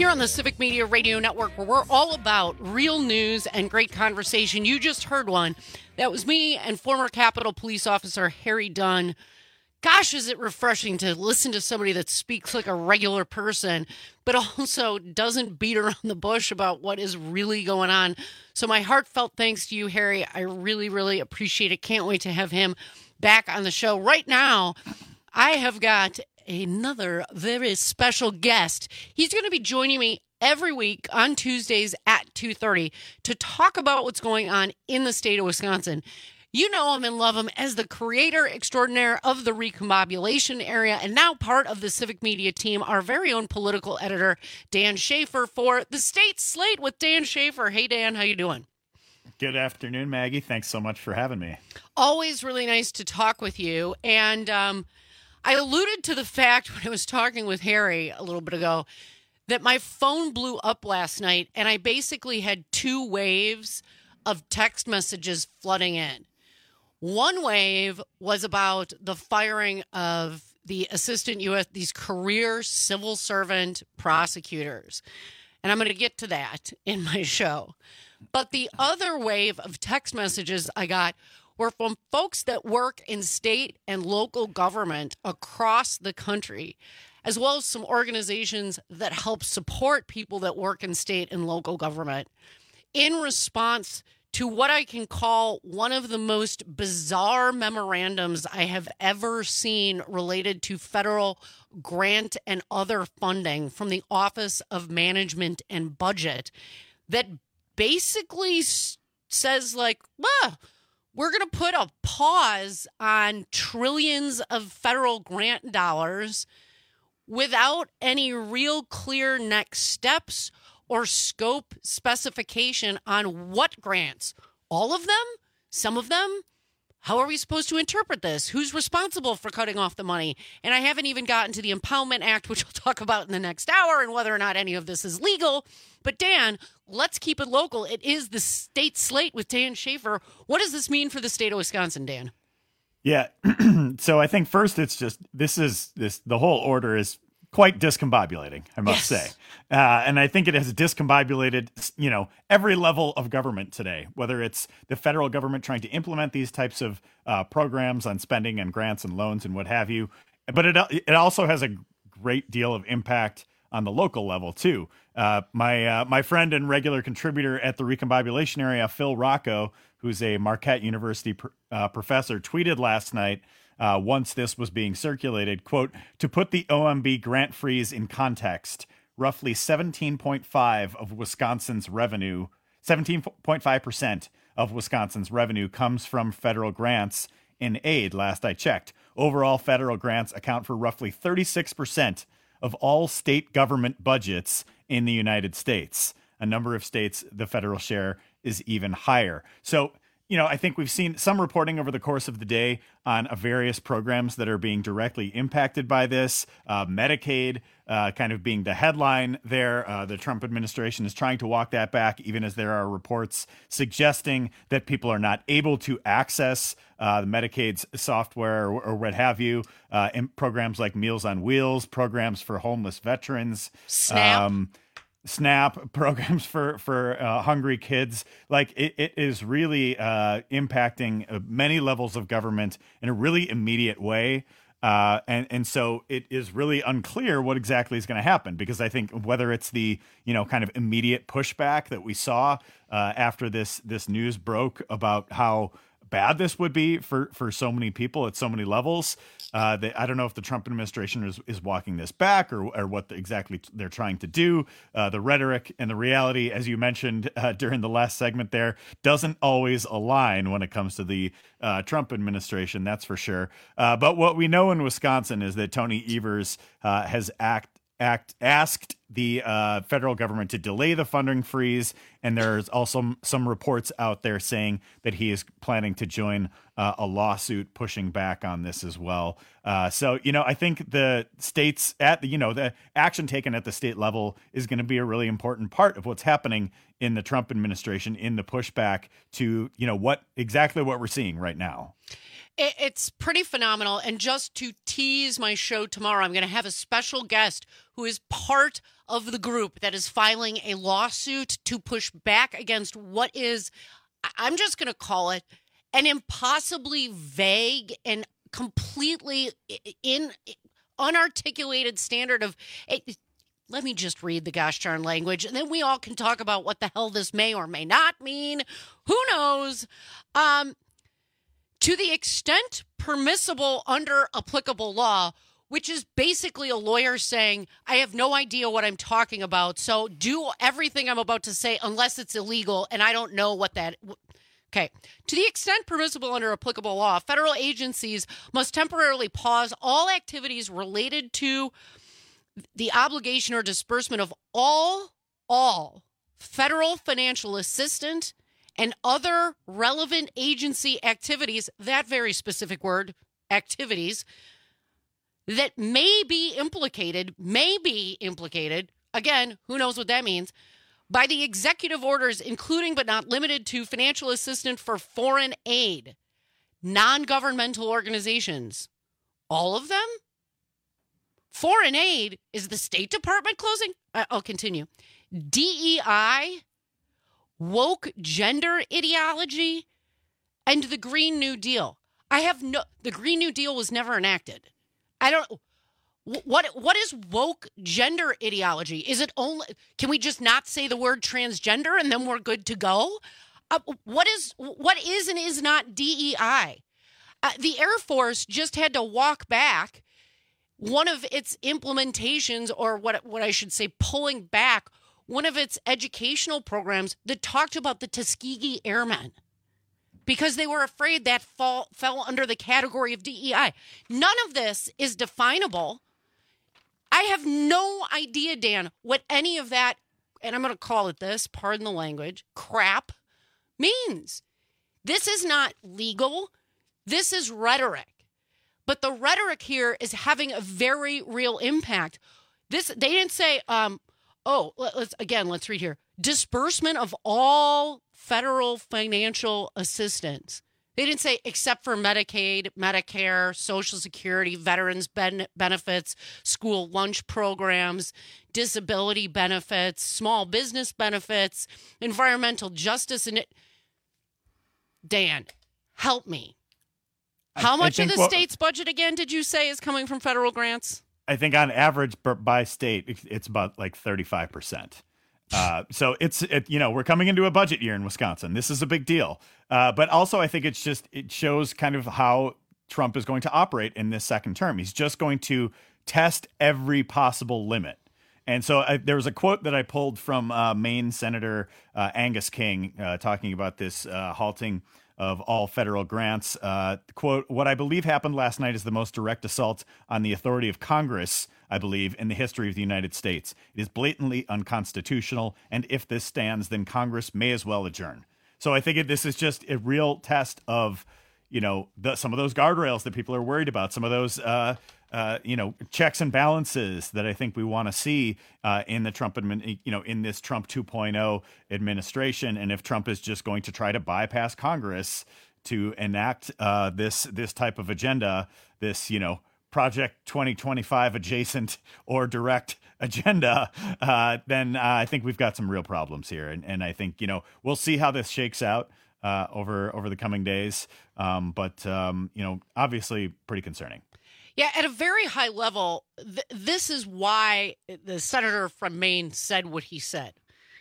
Here on the Civic Media Radio Network, where we're all about real news and great conversation. You just heard one. That was me and former Capitol Police Officer Harry Dunn. Gosh, is it refreshing to listen to somebody that speaks like a regular person, but also doesn't beat around the bush about what is really going on. So my heartfelt thanks to you, Harry. I really, really appreciate it. Can't wait to have him back on the show. Right now, I have got another very special guest. He's going to be joining me every week on Tuesdays at two thirty to talk about what's going on in the state of Wisconsin. You know him and love him as the creator extraordinaire of the recombobulation area and now part of the Civic Media team, our very own political editor, Dan Schaefer, for the State Slate with Dan Schaefer. Hey, Dan, how you doing? Good afternoon, Maggie. Thanks so much for having me. Always really nice to talk with you. And um, I alluded to the fact when I was talking with Harry a little bit ago that my phone blew up last night and I basically had two waves of text messages flooding in. One wave was about the firing of the assistant U S, these career civil servant prosecutors. And I'm going to get to that in my show. But the other wave of text messages I got were from folks that work in state and local government across the country, as well as some organizations that help support people that work in state and local government in response to what I can call one of the most bizarre memorandums I have ever seen related to federal grant and other funding from the Office of Management and Budget that basically s- says like, well, we're going to put a pause on trillions of federal grant dollars without any real clear next steps or scope specification on what grants. All of them? Some of them? How are we supposed to interpret this? Who's responsible for cutting off the money? And I haven't even gotten to the Impoundment Act, which we'll talk about in the next hour, and whether or not any of this is legal. But Dan, let's keep it local. It is the State Slate with Dan Schaefer. What does this mean for the state of Wisconsin, Dan? Yeah. So I think first it's just, this is, this the whole order is quite discombobulating, I must Yes. say. Uh, and I think it has discombobulated, you know, every level of government today, whether it's the federal government trying to implement these types of uh, programs on spending and grants and loans and what have you. But it it also has a great deal of impact on the local level, too. Uh, my uh, my friend and regular contributor at the recombobulation area, Phil Rocco, who's a Marquette University pr- uh, professor, tweeted last night, Uh, once this was being circulated, quote, to put the O M B grant freeze in context, roughly seventeen point five of Wisconsin's revenue, seventeen point five percent of Wisconsin's revenue comes from federal grants in aid, last I checked. Overall, federal grants account for roughly thirty-six percent of all state government budgets in the United States. A number of states, the federal share is even higher. So, you know, I think we've seen some reporting over the course of the day on uh, various programs that are being directly impacted by this. Uh, Medicaid uh, kind of being the headline there. Uh, the Trump administration is trying to walk that back, even as there are reports suggesting that people are not able to access uh, the Medicaid's software or, or what have you. Uh, in programs like Meals on Wheels, programs for homeless veterans. SNAP. Um, SNAP programs for for uh, hungry kids. Like it, it is really uh, impacting uh, many levels of government in a really immediate way. Uh, and, and so it is really unclear what exactly is going to happen, because I think whether it's the, you know, kind of immediate pushback that we saw uh, after this this news broke about how bad this would be for, for so many people at so many levels. Uh, they, I don't know if the Trump administration is, is walking this back or, or what the, exactly they're trying to do. Uh, the rhetoric and the reality, as you mentioned uh, during the last segment there, doesn't always align when it comes to the uh, Trump administration, that's for sure. Uh, but what we know in Wisconsin is that Tony Evers uh, has act, act asked the uh, federal government to delay the funding freeze. And there's also some reports out there saying that he is planning to join uh, a lawsuit pushing back on this as well. Uh, so, you know, I think the states at the, you know, the action taken at the state level is going to be a really important part of what's happening in the Trump administration, in the pushback to, you know, what exactly what we're seeing right now. It's pretty phenomenal. And just to tease my show tomorrow, I'm going to have a special guest who is part of the group that is filing a lawsuit to push back against what is, I'm just going to call it, an impossibly vague and completely in unarticulated standard of, it, let me just read the gosh darn language, and then we all can talk about what the hell this may or may not mean. Who knows? Um, to the extent permissible under applicable law, which is basically a lawyer saying, I have no idea what I'm talking about, so do everything I'm about to say unless it's illegal, and I don't know what that... Okay. To the extent permissible under applicable law, federal agencies must temporarily pause all activities related to the obligation or disbursement of all, all federal financial assistance and other relevant agency activities, that very specific word, activities, that may be implicated, may be implicated, again, who knows what that means, by the executive orders, including but not limited to financial assistance for foreign aid, non-governmental organizations. All of them? Foreign aid is the State Department closing? I'll continue. D E I, woke gender ideology, and the Green New Deal. I have no, the Green New Deal was never enacted. I don't, what, what is woke gender ideology? Is it only, can we just not say the word transgender and then we're good to go? Uh, what is, what is and is not D E I? Uh, the Air Force just had to walk back one of its implementations, or what, what I should say, pulling back one of its educational programs that talked about the Tuskegee Airmen, because they were afraid that fall, fell under the category of D E I. None of this is definable. I have no idea, Dan, what any of that, and I'm going to call it this, pardon the language, crap means. This is not legal. This is rhetoric. But the rhetoric here is having a very real impact. This, they didn't say, um, oh, let's again, let's read here. Disbursement of all federal financial assistance. They didn't say except for Medicaid, Medicare, Social Security, veterans ben- benefits, school lunch programs, disability benefits, small business benefits, environmental justice. And it, Dan, help me. How I, much I of the what, state's budget, again, did you say is coming from federal grants? I think on average by state, it's about like thirty-five percent. Uh, so it's, it, you know, we're coming into a budget year in Wisconsin. This is a big deal. Uh, but also I think it's just, it shows kind of how Trump is going to operate in this second term. He's just going to test every possible limit. And so I, there was a quote that I pulled from uh, Maine Senator uh, Angus King uh, talking about this uh, halting of all federal grants. Uh, quote, what I believe happened last night is the most direct assault on the authority of Congress, I believe, in the history of the United States. It is blatantly unconstitutional, and if this stands, then Congress may as well adjourn. So I think it, this is just a real test of, you know, the, some of those guardrails that people are worried about, some of those, uh, uh, you know, checks and balances that I think we want to see uh, in the Trump, admin, you know, in this Trump two point oh administration. And if Trump is just going to try to bypass Congress to enact uh, this this type of agenda, this, you know, Project twenty twenty-five adjacent or direct agenda, uh, then uh, I think we've got some real problems here. And, and I think, you know, we'll see how this shakes out uh, over over the coming days. Um, but, um, you know, obviously pretty concerning. Yeah, at a very high level, th- this is why the senator from Maine said what he said.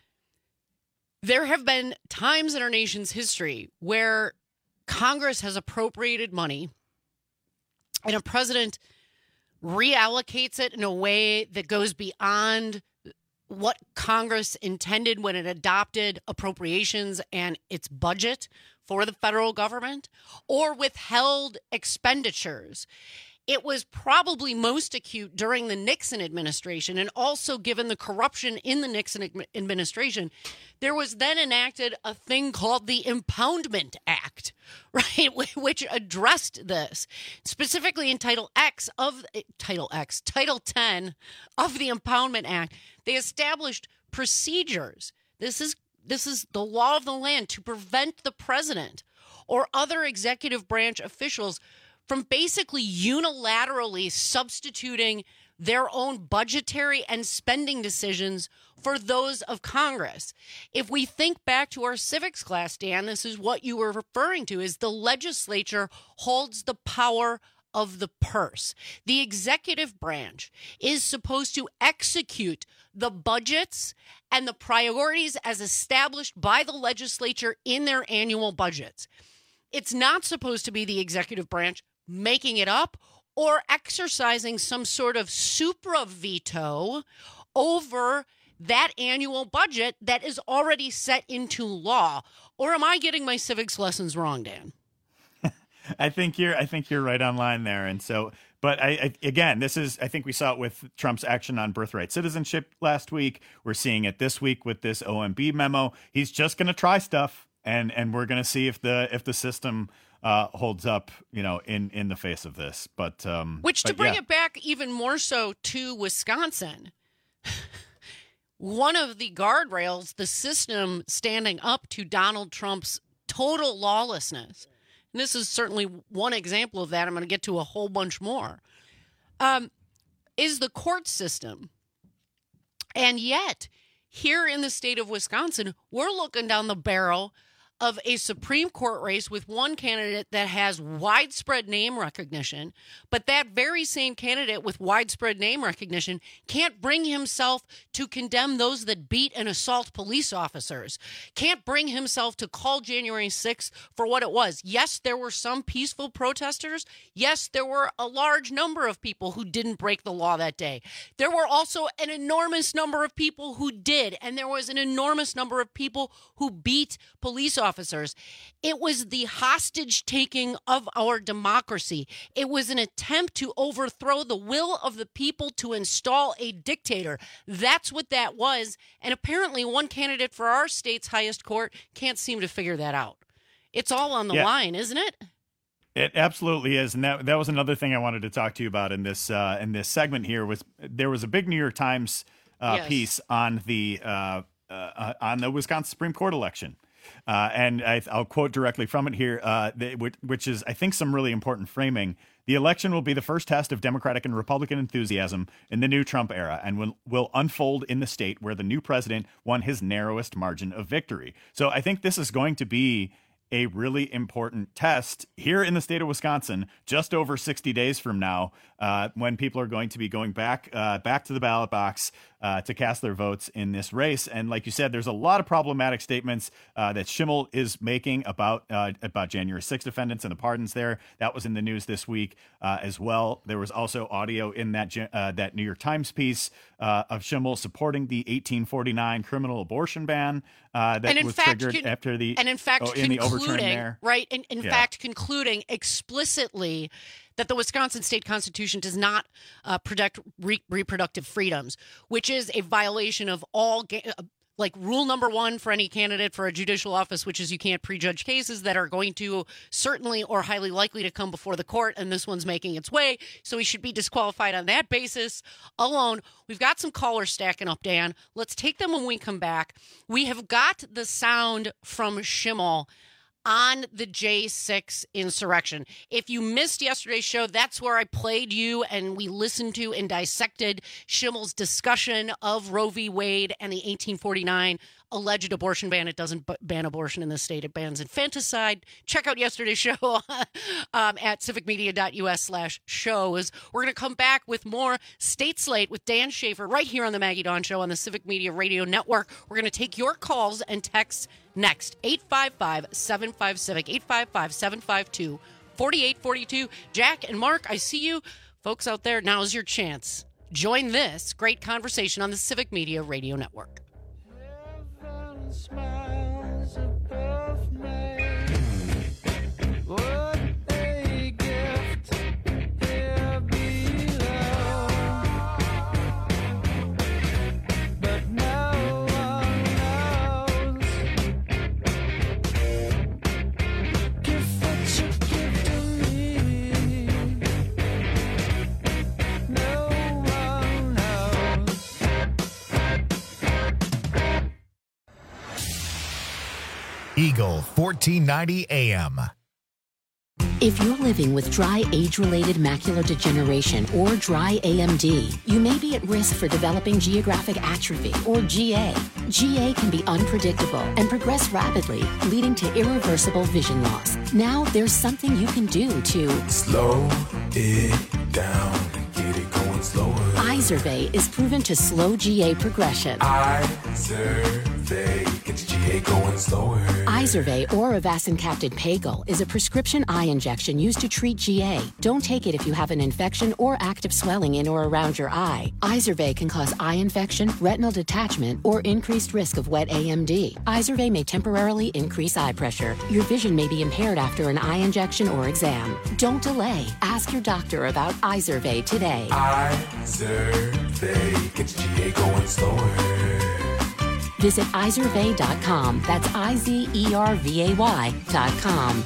There have been times in our nation's history where Congress has appropriated money and a president reallocates it in a way that goes beyond what Congress intended when it adopted appropriations and its budget for the federal government, or withheld expenditures. It was probably most acute during the Nixon administration, and also given the corruption in the Nixon administration, there was then enacted a thing called the Impoundment Act, right, which addressed this. Specifically in Title X of Title X, Title ten of the Impoundment Act, they established procedures. This is this is the law of the land to prevent the president or other executive branch officials from basically unilaterally substituting their own budgetary and spending decisions for those of Congress. If we think back to our civics class, Dan, this is what you were referring to, is the legislature holds the power of the purse. The executive branch is supposed to execute the budgets and the priorities as established by the legislature in their annual budgets. It's not supposed to be the executive branch making it up or exercising some sort of supra veto over that annual budget that is already set into law. Or am I getting my civics lessons wrong, Dan? I think you're I think you're right on line there. And so, but I, I again, this is, I think we saw it with Trump's action on birthright citizenship last week. We're seeing it this week with this O M B memo. He's just going to try stuff, and and we're going to see if the if the system uh, holds up, you know, in in the face of this. But um, which, to but bring yeah. it back even more so to Wisconsin, one of the guardrails, the system standing up to Donald Trump's total lawlessness. And this is certainly one example of that. I'm going to get to a whole bunch more. Um, is the court system. And yet, here in the state of Wisconsin, we're looking down the barrel of a Supreme Court race with one candidate that has widespread name recognition, but that very same candidate with widespread name recognition can't bring himself to condemn those that beat and assault police officers, can't bring himself to call January sixth for what it was. Yes, there were some peaceful protesters. Yes, there were a large number of people who didn't break the law that day. There were also an enormous number of people who did, and there was an enormous number of people who beat police officers. Officers. It was the hostage taking of our democracy. It was an attempt to overthrow the will of the people to install a dictator. That's what that was. And apparently one candidate for our state's highest court can't seem to figure that out. It's all on the Yeah. line, isn't it? It absolutely is, and that that was another thing I wanted to talk to you about in this uh, in this segment here. Was there was a big New York Times uh, Yes. piece on the uh, uh, on the Wisconsin Supreme Court election. Uh, and I, I'll quote directly from it here, uh, the, which, which is, I think, some really important framing. The election will be the first test of Democratic and Republican enthusiasm in the new Trump era and will, will unfold in the state where the new president won his narrowest margin of victory. So I think this is going to be a really important test here in the state of Wisconsin, just over sixty days from now, uh, when people are going to be going back uh, back to the ballot box uh, to cast their votes in this race. And like you said, there's a lot of problematic statements uh, that Schimmel is making about uh, about January sixth defendants and the pardons there. That was in the news this week uh, as well. There was also audio in that uh, that New York Times piece uh, of Schimmel supporting the eighteen forty-nine criminal abortion ban uh, that And in was fact, triggered con- after the and in fact oh, in the overturn concluding there. right in, in Yeah. fact concluding explicitly that the Wisconsin state constitution does not uh, protect re- reproductive freedoms, which is a violation of all ga- uh, like rule number one for any candidate for a judicial office, which is you can't prejudge cases that are going to certainly or highly likely to come before the court. And this one's making its way. So he should be disqualified on that basis alone. We've got some callers stacking up, Dan. Let's take them when we come back. We have got the sound from Schimmel on the J six insurrection. If you missed yesterday's show, that's where I played you and we listened to and dissected Schimmel's discussion of Roe v. Wade and the eighteen forty-nine alleged abortion ban. It doesn't b- ban abortion in this state. It bans infanticide. Check out yesterday's show um, at civicmedia.us slash shows. We're going to come back with more State Slate with Dan Schaefer right here on the Maggie Dawn Show on the Civic Media Radio Network. We're going to take your calls and texts next. eight five five, seven five, CIVIC, eight five five, seven five two, four eight four two. Jack and Mark, I see you. Folks out there, now's your chance. Join this great conversation on the Civic Media Radio Network. Smiles above me. What a gift here below. But no one knows. Give what you give to me. No one knows. Eagle fourteen ninety A M. If you're living with dry age-related macular degeneration or dry A M D, you may be at risk for developing geographic atrophy or G A. G A can be unpredictable and progress rapidly, leading to irreversible vision loss. Now there's something you can do to slow it down and get it going slower. Izervay is proven to slow G A progression. Izervay gets G A going slower. Izervay or avacincaptad pagel is a prescription eye injection used to treat G A. Don't take it if you have an infection or active swelling in or around your eye. Izervay can cause eye infection, retinal detachment, or increased risk of wet A M D. Izervay may temporarily increase eye pressure. Your vision may be impaired after an eye injection or exam. Don't delay. Ask your doctor about Izervay today. Izervay gets G A going slower. Visit izervay dot com. That's I Z E R V A Y dot com.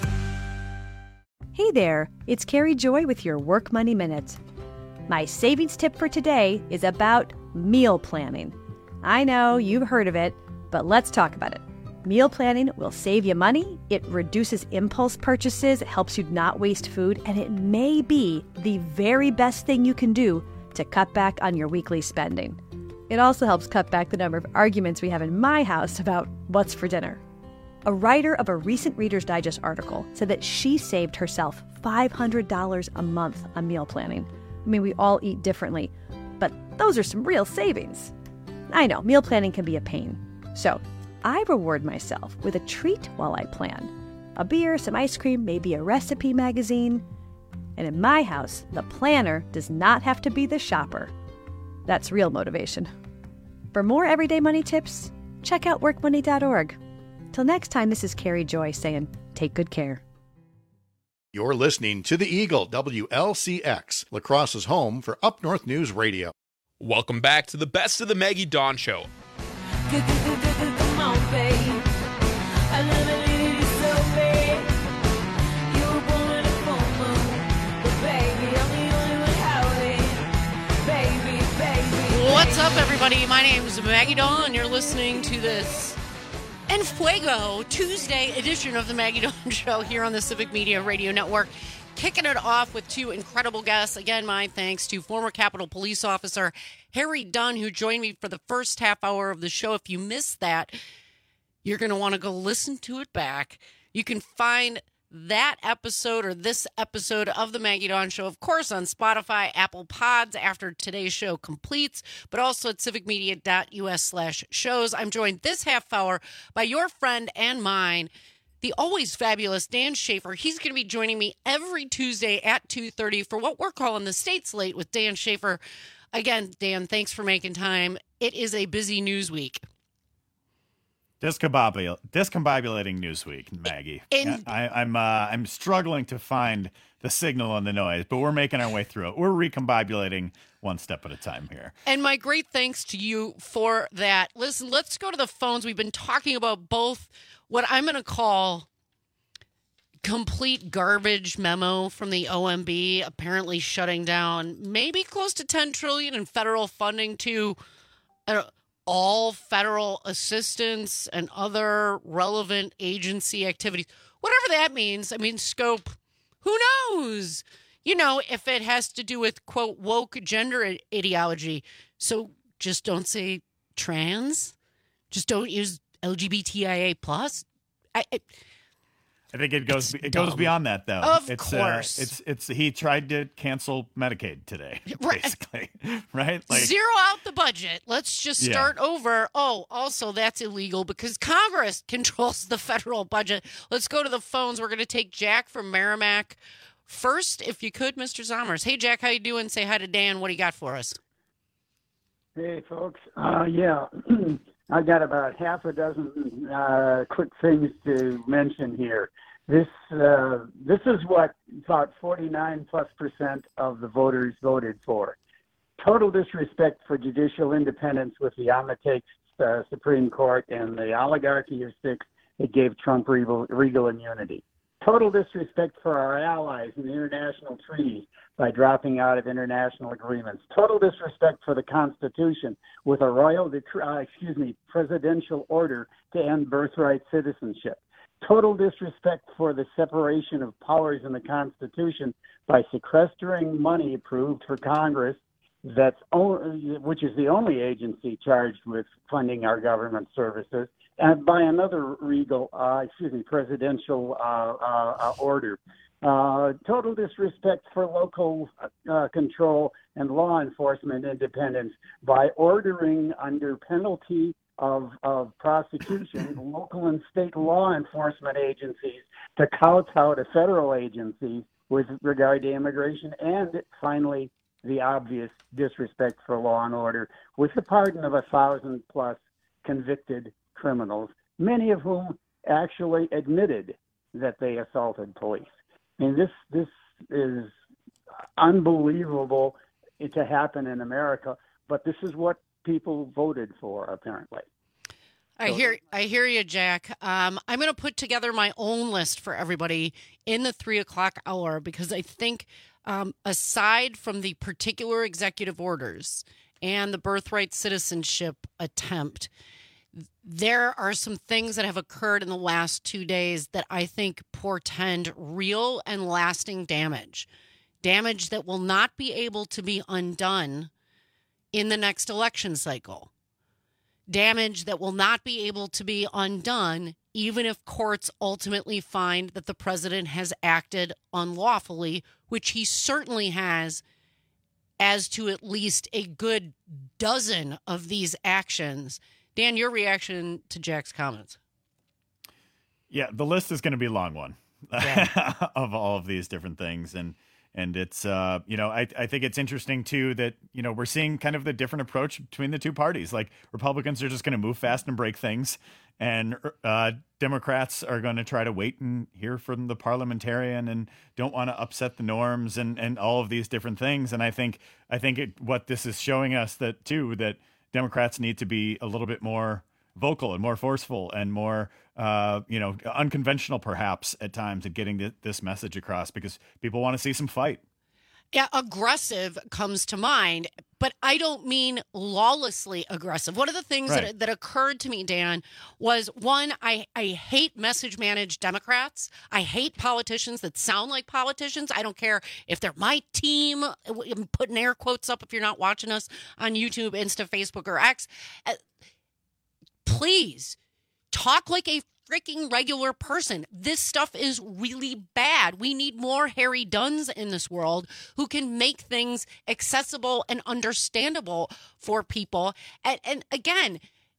Hey there, it's Carrie Joy with your Work Money Minute. My savings tip for today is about meal planning. I know you've heard of it, but let's talk about it. Meal planning will save you money, it reduces impulse purchases, it helps you not waste food, and it may be the very best thing you can do to cut back on your weekly spending. It also helps cut back the number of arguments we have in my house about what's for dinner. A writer of a recent Reader's Digest article said that she saved herself five hundred dollars a month on meal planning. I mean, we all eat differently, but those are some real savings. I know, meal planning can be a pain. So I reward myself with a treat while I plan. A beer, some ice cream, maybe a recipe magazine. And in my house, the planner does not have to be the shopper. That's real motivation. For more everyday money tips, check out work money dot org. Till next time, this is Carrie Joy saying, take good care. You're listening to the Eagle, W L C X, La Crosse's home for Up North News Radio. Welcome back to the Best of the Maggie Dawn Show. Come on, babe. I love it, you so bad. You were born in a full moon, but baby, I'm the only one howling. Baby, baby. What's up, everybody? My name is Maggie Dawn. You're listening to this En Fuego Tuesday edition of the Maggie Dawn Show here on the Civic Media Radio Network. Kicking it off with two incredible guests. Again, my thanks to former Capitol Police Officer Harry Dunn, who joined me for the first half hour of the show. If you missed that, you're going to want to go listen to it back. You can find that episode or this episode of the Maggie Dawn Show, of course, on Spotify, Apple Pods after today's show completes, but also at civicmedia.us slash shows. I'm joined this half hour by your friend and mine, the always fabulous Dan Schaefer. He's going to be joining me every Tuesday at two thirty for what we're calling the State Slate with Dan Schaefer. Again, Dan, thanks for making time. It is a busy news week. Discombobul- discombobulating news week, Maggie. In- I, I'm uh, I'm struggling to find the signal and the noise, but we're making our way through it. We're recombobulating one step at a time here. And my great thanks to you for that. Listen, let's go to the phones. We've been talking about both what I'm going to call complete garbage memo from the O M B, apparently shutting down maybe close to ten trillion dollars in federal funding to uh, all federal assistance and other relevant agency activities. Whatever that means. I mean, scope, who knows? You know, if it has to do with, quote, woke gender ideology. So just don't say trans. Just don't use L G B T I A plus. I, I, I think it goes it dumb. goes beyond that, though. Of it's, course. Uh, it's it's he tried to cancel Medicaid today, basically, right? Like, Zero out the budget. Let's just Yeah. start over. Oh, also, that's illegal because Congress controls the federal budget. Let's go to the phones. We're going to take Jack from Merrimack first, if you could, Mister Zommers. Hey, Jack, how you doing? Say hi to Dan. What do you got for us? Hey, folks. Uh, yeah, I got about half a dozen uh, quick things to mention here. This uh, this is what about forty-nine plus percent of the voters voted for. Total disrespect for judicial independence with the Amatex uh, Supreme Court and the oligarchy of six that gave Trump regal, regal immunity. Total disrespect for our allies in the international treaties by dropping out of international agreements. Total disrespect for the Constitution with a royal, uh, excuse me, presidential order to end birthright citizenship. total disrespect for the separation of powers in the Constitution by sequestering money approved for Congress, that's only, which is the only agency charged with funding our government services, and by another regal, uh, excuse me, presidential uh, uh, order. Uh, total disrespect for local uh, control and law enforcement independence by ordering under penalty of, of prosecution local and state law enforcement agencies to kowtow to federal agencies with regard to immigration, and finally, the obvious disrespect for law and order with the pardon of a thousand plus convicted criminals, many of whom actually admitted that they assaulted police. I mean, this this is unbelievable to happen in America, but this is what people voted for, apparently. I hear I hear you, Jack. Um, I'm going to put together my own list for everybody in the three o'clock hour because I think um, aside from the particular executive orders and the birthright citizenship attempt, there are some things that have occurred in the last two days that I think portend real and lasting damage, damage that will not be able to be undone in the next election cycle. Damage that will not be able to be undone even if courts ultimately find that the president has acted unlawfully, which he certainly has, as to at least a good dozen of these actions. Dan, your reaction to Jack's comments? Yeah, the list is going to be a long one yeah. of all of these different things. And And it's, uh, you know, I, I think it's interesting, too, that, you know, we're seeing kind of the different approach between the two parties. Like Republicans are just going to move fast and break things. And uh, Democrats are going to try to wait and hear from the parliamentarian and don't want to upset the norms and, and all of these different things. And I think I think it, what this is showing us that, too, that Democrats need to be a little bit more vocal and more forceful and more, uh, you know, unconventional perhaps at times at getting th- this message across because people want to see some fight. Yeah, aggressive comes to mind, but I don't mean lawlessly aggressive. One of the things right. that, that occurred to me, Dan, was one, I, I hate message managed Democrats. I hate politicians that sound like politicians. I don't care if they're my team. I'm putting air quotes up if you're not watching us on YouTube, Insta, Facebook, or X. Uh, Please talk like a freaking regular person. This stuff is really bad. We need more Harry Dunns in this world who can make things accessible and understandable for people. And, and again,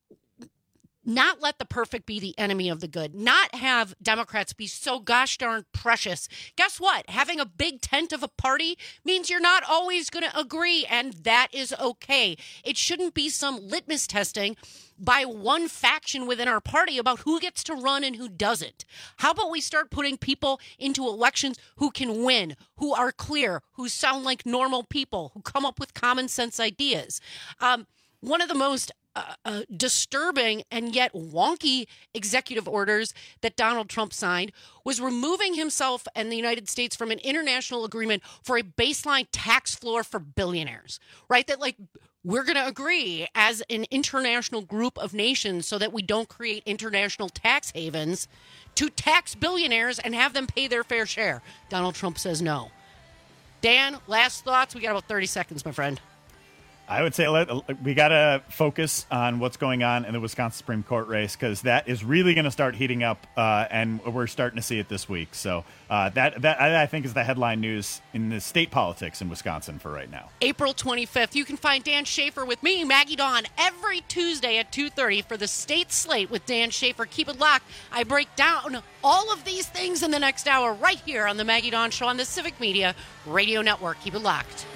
not let the perfect be the enemy of the good. Not have Democrats be so gosh darn precious. Guess what? Having a big tent of a party means you're not always going to agree, and that is okay. It shouldn't be some litmus testing by one faction within our party about who gets to run and who doesn't. How about we start putting people into elections who can win, who are clear, who sound like normal people, who come up with common sense ideas? Um, one of the most Uh, uh, disturbing and yet wonky executive orders that Donald Trump signed was removing himself and the United States from an international agreement for a baseline tax floor for billionaires, right? That like we're going to agree as an international group of nations so that we don't create international tax havens to tax billionaires and have them pay their fair share. Donald Trump says no. Dan, last thoughts? We got about thirty seconds, my friend. I would say let, we got to focus on what's going on in the Wisconsin Supreme Court race because that is really going to start heating up, uh, and we're starting to see it this week. So uh, that that I think is the headline news in the state politics in Wisconsin for right now. April twenty-fifth. You can find Dan Schaefer with me, Maggie Dawn, every Tuesday at two thirty for the State Slate with Dan Schaefer. Keep it locked. I break down all of these things in the next hour right here on the Maggie Dawn Show on the Civic Media Radio Network. Keep it locked.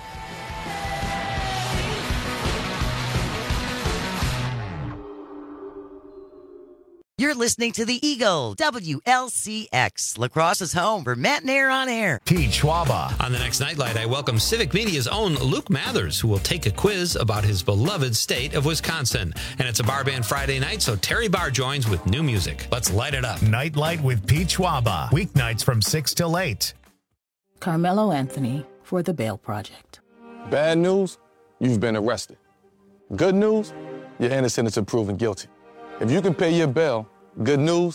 You're listening to The Eagle, W L C X, La Crosse's home for Matt Nair on air. Pete Schwaba. On the next Nightlight, I welcome Civic Media's own Luke Mathers, who will take a quiz about his beloved state of Wisconsin. And it's a Bar Band Friday night, so Terry Barr joins with new music. Let's light it up. Nightlight with Pete Schwaba. Weeknights from six till eight. Carmelo Anthony for The Bail Project. Bad news, you've been arrested. Good news, you're innocent until proven guilty. If you can pay your bail, good news,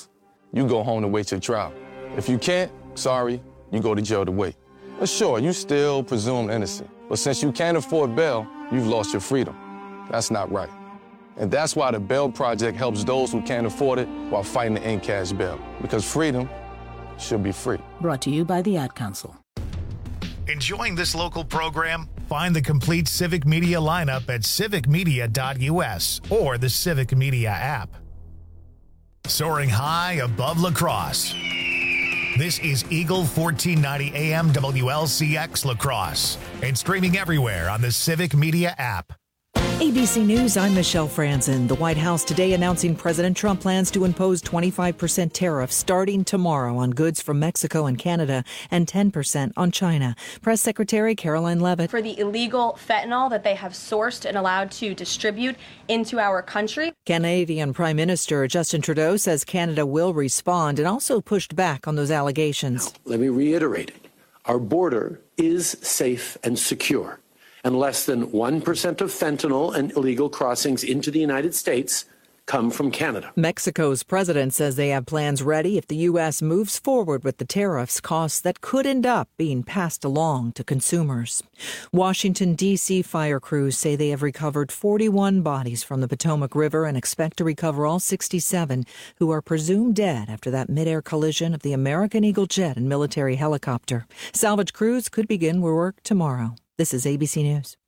you go home to wait your trial. If you can't, sorry, you go to jail to wait. But sure, you still presumed innocent. But since you can't afford bail, you've lost your freedom. That's not right. And that's why the Bail Project helps those who can't afford it while fighting to end cash bail. Because freedom should be free. Brought to you by the Ad Council. Enjoying this local program? Find the complete Civic Media lineup at civic media dot u s or the Civic Media app. Soaring high above La Crosse. This is Eagle fourteen ninety A M W L C X La Crosse and streaming everywhere on the Civic Media app. A B C News, I'm Michelle Franzen. The White House today announcing President Trump plans to impose twenty-five percent tariffs starting tomorrow on goods from Mexico and Canada and ten percent on China. Press Secretary Caroline Leavitt. For the illegal fentanyl that they have sourced and allowed to distribute into our country. Canadian Prime Minister Justin Trudeau says Canada will respond and also pushed back on those allegations. Now, let me reiterate it. Our border is safe and secure. And less than one percent of fentanyl and illegal crossings into the United States come from Canada. Mexico's president says they have plans ready if the U S moves forward with the tariffs, costs that could end up being passed along to consumers. Washington, D C fire crews say they have recovered forty-one bodies from the Potomac River and expect to recover all sixty-seven who are presumed dead after that mid-air collision of the American Eagle jet and military helicopter. Salvage crews could begin work tomorrow. This is A B C News.